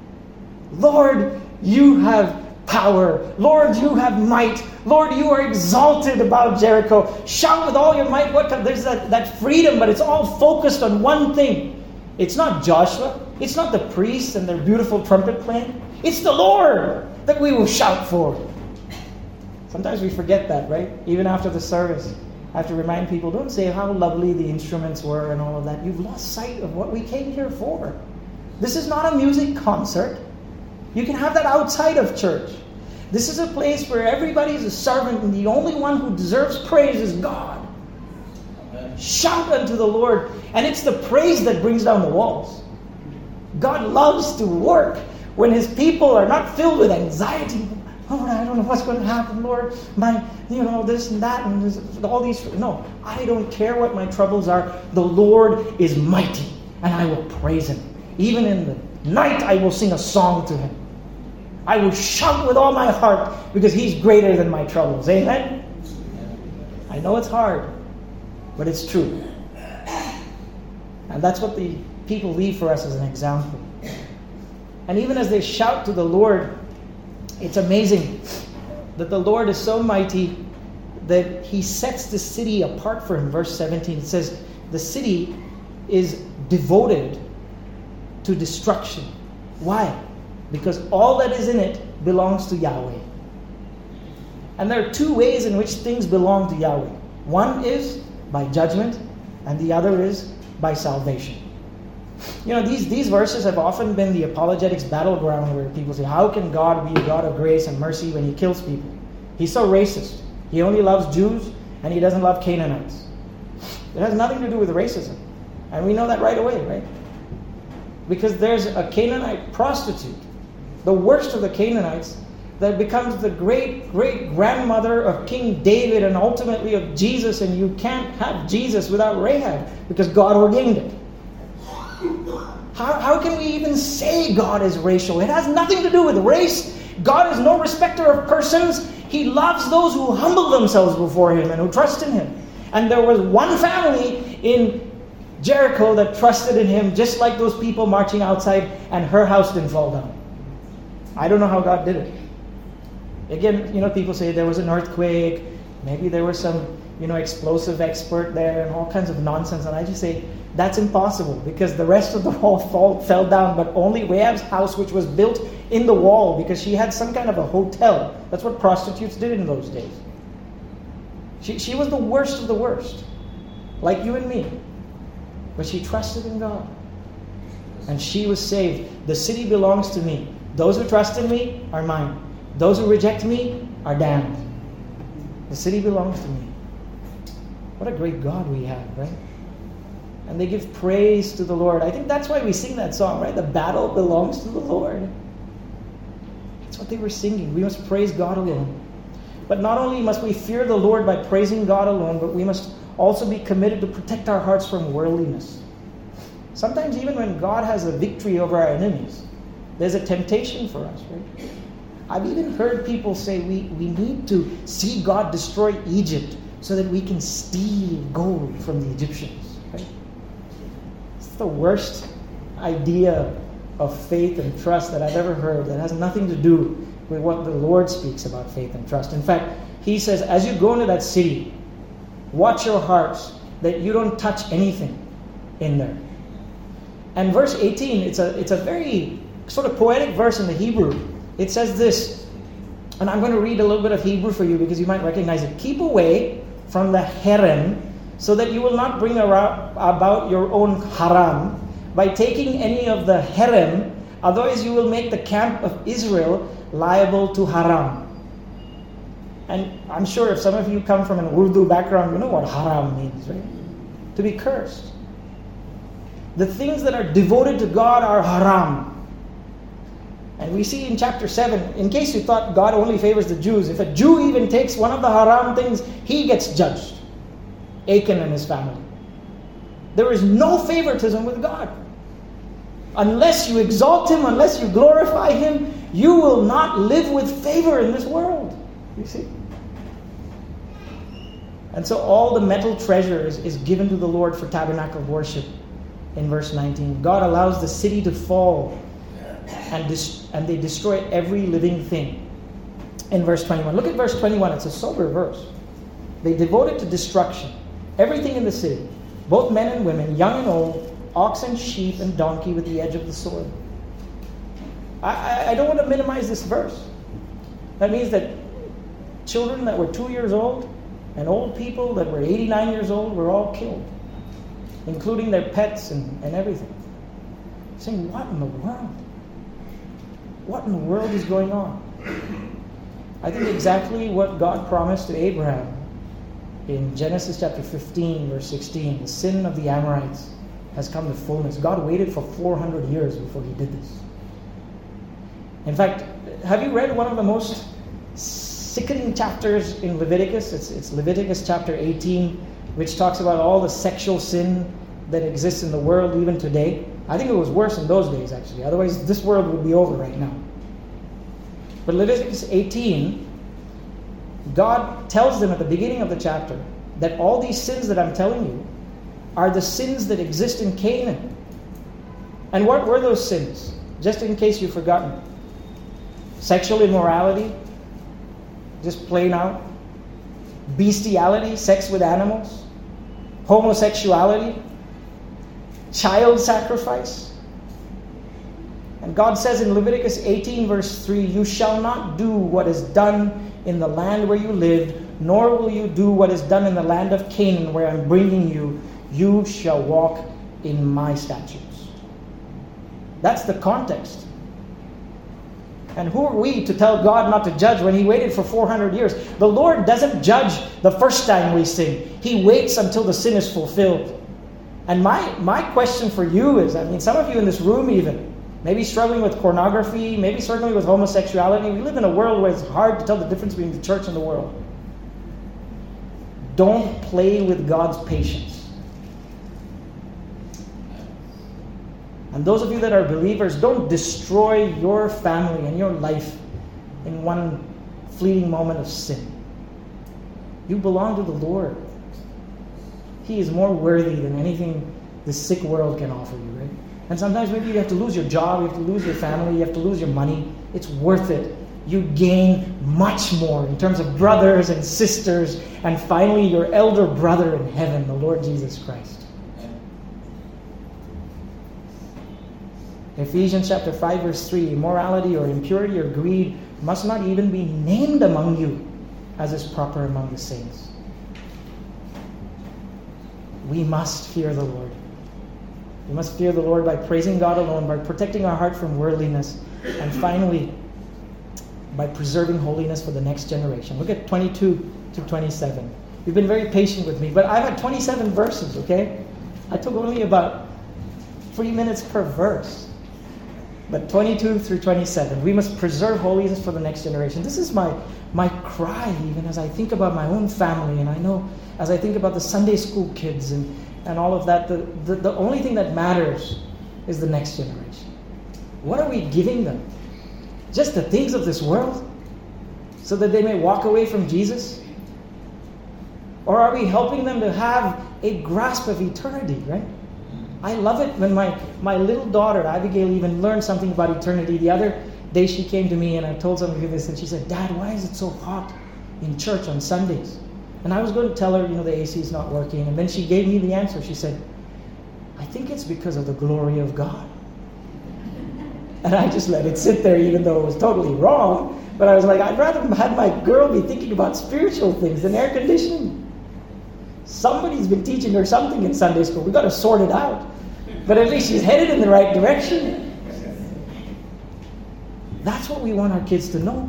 Lord, you have power. Lord, you have might. Lord, you are exalted about Jericho. Shout with all your might. What? There's that, that freedom, but it's all focused on one thing. It's not Joshua. It's not the priests and their beautiful trumpet playing. It's the Lord that we will shout for. Sometimes we forget that, right? Even after the service, I have to remind people, don't say how lovely the instruments were and all of that. You've lost sight of what we came here for. This is not a music concert. You can have that outside of church. This is a place where everybody is a servant, and the only one who deserves praise is God. Amen. Shout unto the Lord. And it's the praise that brings down the walls. God loves to work when His people are not filled with anxiety. Oh, I don't know what's going to happen, Lord. My, you know, this and that and this, all these. No, I don't care what my troubles are. The Lord is mighty, and I will praise Him. Even in the night, I will sing a song to Him. I will shout with all my heart because He's greater than my troubles. Amen? I know it's hard, but it's true. And that's what the people leave for us as an example. And even as they shout to the Lord, it's amazing that the Lord is so mighty that He sets the city apart for Him. Verse seventeen, it says, the city is devoted to destruction. Why? Because all that is in it belongs to Yahweh. And there are two ways in which things belong to Yahweh. One is by judgment, and the other is by salvation. You know, these, these verses have often been the apologetics battleground where people say, how can God be a God of grace and mercy when He kills people? He's so racist. He only loves Jews, and He doesn't love Canaanites. It has nothing to do with racism. And we know that right away, right? Because there's a Canaanite prostitute, the worst of the Canaanites, that becomes the great, great grandmother of King David and ultimately of Jesus, and you can't have Jesus without Rahab because God ordained it. How, how can we even say God is racial? It has nothing to do with race. God is no respecter of persons. He loves those who humble themselves before Him and who trust in Him. And there was one family in Jericho that trusted in Him, just like those people marching outside, and her house didn't fall down. I don't know how God did it. Again, you know, people say there was an earthquake, maybe there was some, you know, explosive expert there and all kinds of nonsense. And I just say, that's impossible, because the rest of the wall fall, fell down, but only Rahab's house, which was built in the wall because she had some kind of a hotel. That's what prostitutes did in those days. She, she was the worst of the worst, like you and me. But she trusted in God. And she was saved. The city belongs to me. Those who trust in me are mine. Those who reject me are damned. The city belongs to me. What a great God we have, right? And they give praise to the Lord. I think that's why we sing that song, right? The battle belongs to the Lord. That's what they were singing. We must praise God alone. But not only must we fear the Lord by praising God alone, but we must also be committed to protect our hearts from worldliness. Sometimes even when God has a victory over our enemies, there's a temptation for us, right? I've even heard people say we, we need to see God destroy Egypt so that we can steal gold from the Egyptians, right? It's the worst idea of faith and trust that I've ever heard that has nothing to do with what the Lord speaks about faith and trust. In fact, He says, as you go into that city, watch your hearts that you don't touch anything in there. And verse eighteen, it's a it's a very sort of poetic verse in the Hebrew. It says this, and I'm going to read a little bit of Hebrew for you because you might recognize it. Keep away from the herem so that you will not bring about your own haram by taking any of the herem, otherwise you will make the camp of Israel liable to haram. And I'm sure if some of you come from an Urdu background, you know what haram means, right? To be cursed. The things that are devoted to God are haram. And we see in chapter seven, in case you thought God only favors the Jews, if a Jew even takes one of the haram things, he gets judged. Achan and his family. There is no favoritism with God. Unless you exalt Him, unless you glorify Him, you will not live with favor in this world. You see? And so all the metal treasures is given to the Lord for tabernacle worship in verse nineteen. God allows the city to fall and, dis- and they destroy every living thing. In verse twenty-one. Look at verse twenty-one. It's a sober verse. They devoted to destruction everything in the city, both men and women, young and old, oxen, sheep, and donkey with the edge of the sword. I, I, I don't want to minimize this verse. That means that children that were two years old and old people that were eighty-nine years old were all killed, including their pets and, and everything. Saying, what in the world? What in the world is going on? I think exactly what God promised to Abraham in Genesis chapter fifteen, verse sixteen. The sin of the Amorites has come to fullness. God waited for four hundred years before He did this. In fact, have you read one of the most sickening chapters in Leviticus? It's, it's Leviticus chapter eighteen, which talks about all the sexual sin that exists in the world even today. I think it was worse in those days, actually. Otherwise, this world would be over right now. But Leviticus eighteen, God tells them at the beginning of the chapter that all these sins that I'm telling you are the sins that exist in Canaan. And what were those sins? Just in case you've forgotten. Sexual immorality, just plain out. Bestiality, sex with animals. Homosexuality. Child sacrifice. And God says in Leviticus eighteen verse three, you shall not do what is done in the land where you lived, nor will you do what is done in the land of Canaan where I'm bringing you. You shall walk in my statutes. That's the context. And who are we to tell God not to judge when He waited for four hundred years? The Lord doesn't judge the first time we sin. He waits until the sin is fulfilled. And my, my question for you is, I mean, some of you in this room even, maybe struggling with pornography, maybe struggling with homosexuality. We live in a world where it's hard to tell the difference between the church and the world. Don't play with God's patience. And those of you that are believers, don't destroy your family and your life in one fleeting moment of sin. You belong to the Lord. He is more worthy than anything this sick world can offer you, right? And sometimes maybe you have to lose your job, you have to lose your family, you have to lose your money. It's worth it. You gain much more in terms of brothers and sisters, and finally your elder brother in heaven, the Lord Jesus Christ. Ephesians chapter five verse three, immorality or impurity or greed must not even be named among you, as is proper among the saints. We must fear the Lord. We must fear the Lord by praising God alone, by protecting our heart from worldliness, And finally, by preserving holiness for the next generation. Look at twenty-two to twenty-seven. You've been very patient with me, but I've had twenty-seven verses, okay? I took only about three minutes per verse. But twenty-two through twenty-seven, we must preserve holiness for the next generation. This is my, my cry, even as I think about my own family, and I know as I think about the Sunday school kids and, and all of that, the, the, the only thing that matters is the next generation. What are we giving them? Just the things of this world? So that they may walk away from Jesus? Or are we helping them to have a grasp of eternity, right? I love it when my, my little daughter, Abigail, even learned something about eternity. The other day she came to me and I told somebody this and she said, Dad, why is it so hot in church on Sundays? And I was going to tell her, you know, the A C is not working. And then she gave me the answer. She said, I think it's because of the glory of God. And I just let it sit there even though it was totally wrong. But I was like, I'd rather have my girl be thinking about spiritual things than air conditioning. Somebody's been teaching her something in Sunday school. We've got to sort it out. But at least she's headed in the right direction. That's what we want our kids to know.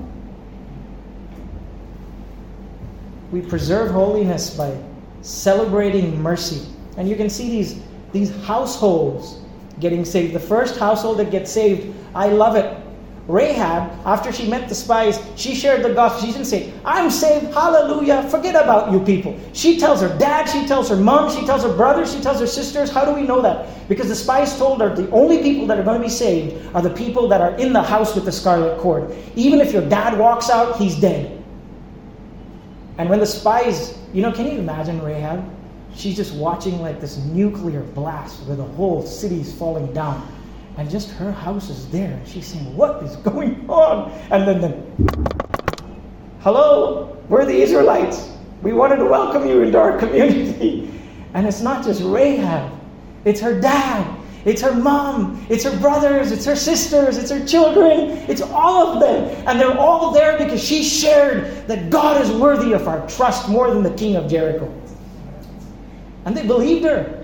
We preserve holiness by celebrating mercy. And you can see these, these households getting saved. The first household that gets saved, I love it. Rahab, after she met the spies, she shared the gospel. She didn't say, I'm saved, hallelujah, forget about you people. She tells her dad, she tells her mom, she tells her brothers, she tells her sisters. How do we know that? Because the spies told her the only people that are going to be saved are the people that are in the house with the scarlet cord. Even if your dad walks out, he's dead. And when the spies, you know, can you imagine Rahab? She's just watching like this nuclear blast where the whole city's falling down. And just her house is there. And she's saying, what is going on? And then, then, hello, we're the Israelites. We wanted to welcome you into our community. And it's not just Rahab. It's her dad. It's her mom. It's her brothers. It's her sisters. It's her children. It's all of them. And they're all there because she shared that God is worthy of our trust more than the king of Jericho. And they believed her.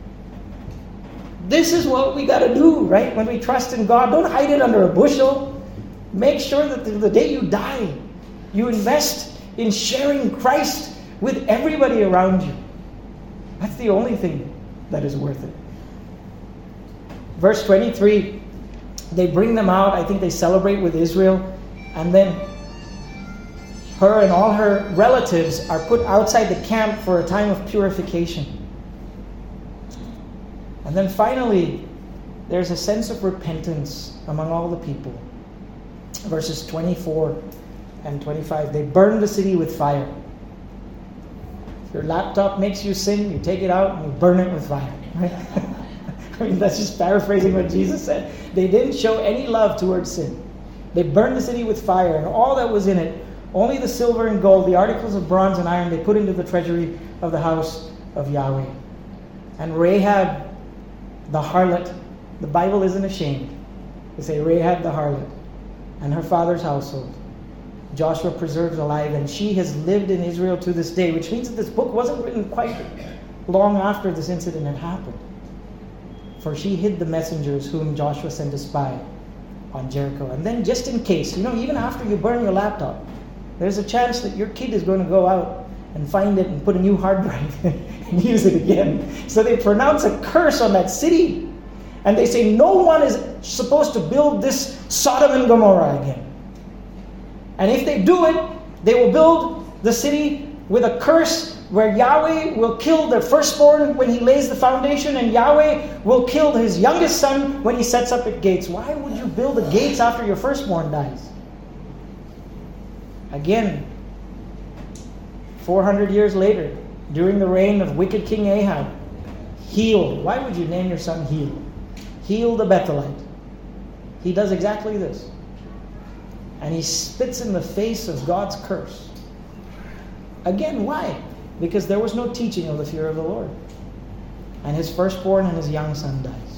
This is what we got to do, right? When we trust in God, don't hide it under a bushel. Make sure that the day you die, you invest in sharing Christ with everybody around you. That's the only thing that is worth it. Verse twenty-three, they bring them out. I think they celebrate with Israel. And then her and all her relatives are put outside the camp for a time of purification. And then finally, there's a sense of repentance among all the people. Verses twenty-four and twenty-five, they burn the city with fire. If your laptop makes you sin, you take it out and you burn it with fire. Right? I mean, that's just paraphrasing what Jesus said. They didn't show any love towards sin. They burned the city with fire and all that was in it, only the silver and gold, the articles of bronze and iron, they put into the treasury of the house of Yahweh. And Rahab, the harlot, the Bible isn't ashamed to say Rahab the harlot and her father's household, Joshua preserves alive, and she has lived in Israel to this day, which means that this book wasn't written quite long after this incident had happened. For she hid the messengers whom Joshua sent to spy on Jericho. And then just in case, you know, even after you burn your laptop, there's a chance that your kid is going to go out and find it and put a new hard drive and use it again. So they pronounce a curse on that city. And they say no one is supposed to build this Sodom and Gomorrah again. And if they do it, they will build the city with a curse where Yahweh will kill the firstborn when he lays the foundation, and Yahweh will kill his youngest son when he sets up its gates. Why would you build the gates after your firstborn dies? Again, four hundred years later, during the reign of wicked King Ahab, Heal. Why would you name your son Heal? Heal the Bethelite. He does exactly this. And he spits in the face of God's curse. Again, why? Because there was no teaching of the fear of the Lord. And his firstborn and his young son dies.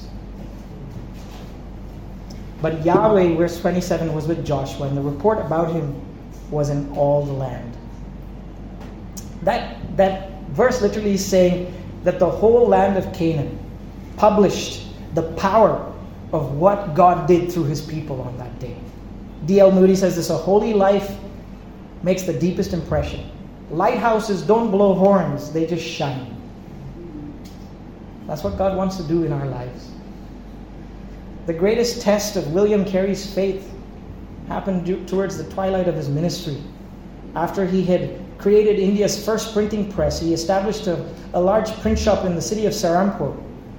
But Yahweh, verse twenty-seven, was with Joshua, and the report about him was in all the land. That, that verse literally is saying that the whole land of Canaan published the power of what God did through his people on that day. D L Moody says this: a holy life makes the deepest impression. Lighthouses don't blow horns, they just shine. That's what God wants to do in our lives. The greatest test of William Carey's faith happened due, towards the twilight of his ministry. After he had created India's first printing press, he established a, a large print shop in the city of Serampore.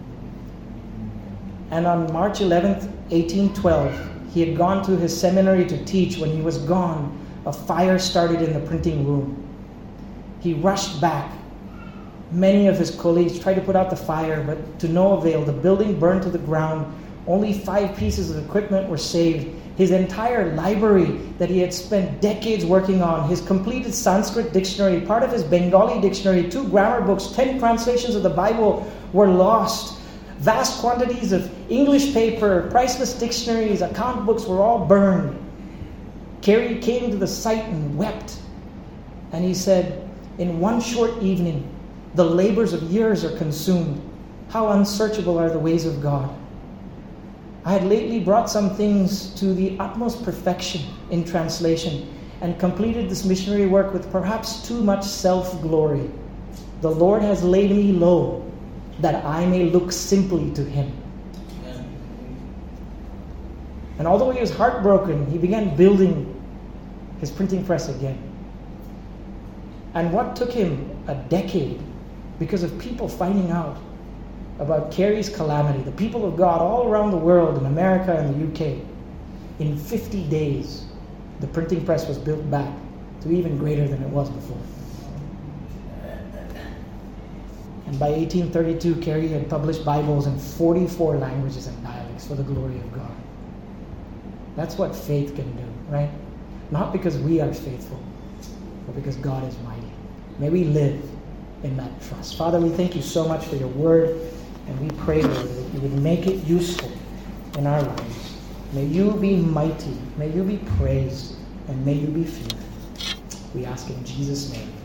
And on March eleventh, eighteen twelve, he had gone to his seminary to teach. When he was gone, a fire started in the printing room. He rushed back. Many of his colleagues tried to put out the fire, but to no avail. The building burned to the ground. Only five pieces of equipment were saved. His entire library that he had spent decades working on, his completed Sanskrit dictionary, part of his Bengali dictionary, two grammar books, ten translations of the Bible were lost. Vast quantities of English paper, priceless dictionaries, account books were all burned. Carey came to the site and wept. And he said, in one short evening, the labors of years are consumed. How unsearchable are the ways of God. I had lately brought some things to the utmost perfection in translation and completed this missionary work with perhaps too much self-glory. The Lord has laid me low that I may look simply to him. And although he was heartbroken, he began building his printing press again. And what took him a decade, because of people finding out about Carey's calamity, the people of God all around the world, in America and the U K, in fifty days, the printing press was built back to even greater than it was before. And by eighteen thirty-two, Carey had published Bibles in forty-four languages and dialects for the glory of God. That's what faith can do, right? Not because we are faithful, but because God is mighty. May we live in that trust. Father, we thank you so much for your word, and we pray, Lord, that you would make it useful in our lives. May you be mighty, may you be praised, and may you be feared. We ask in Jesus' name.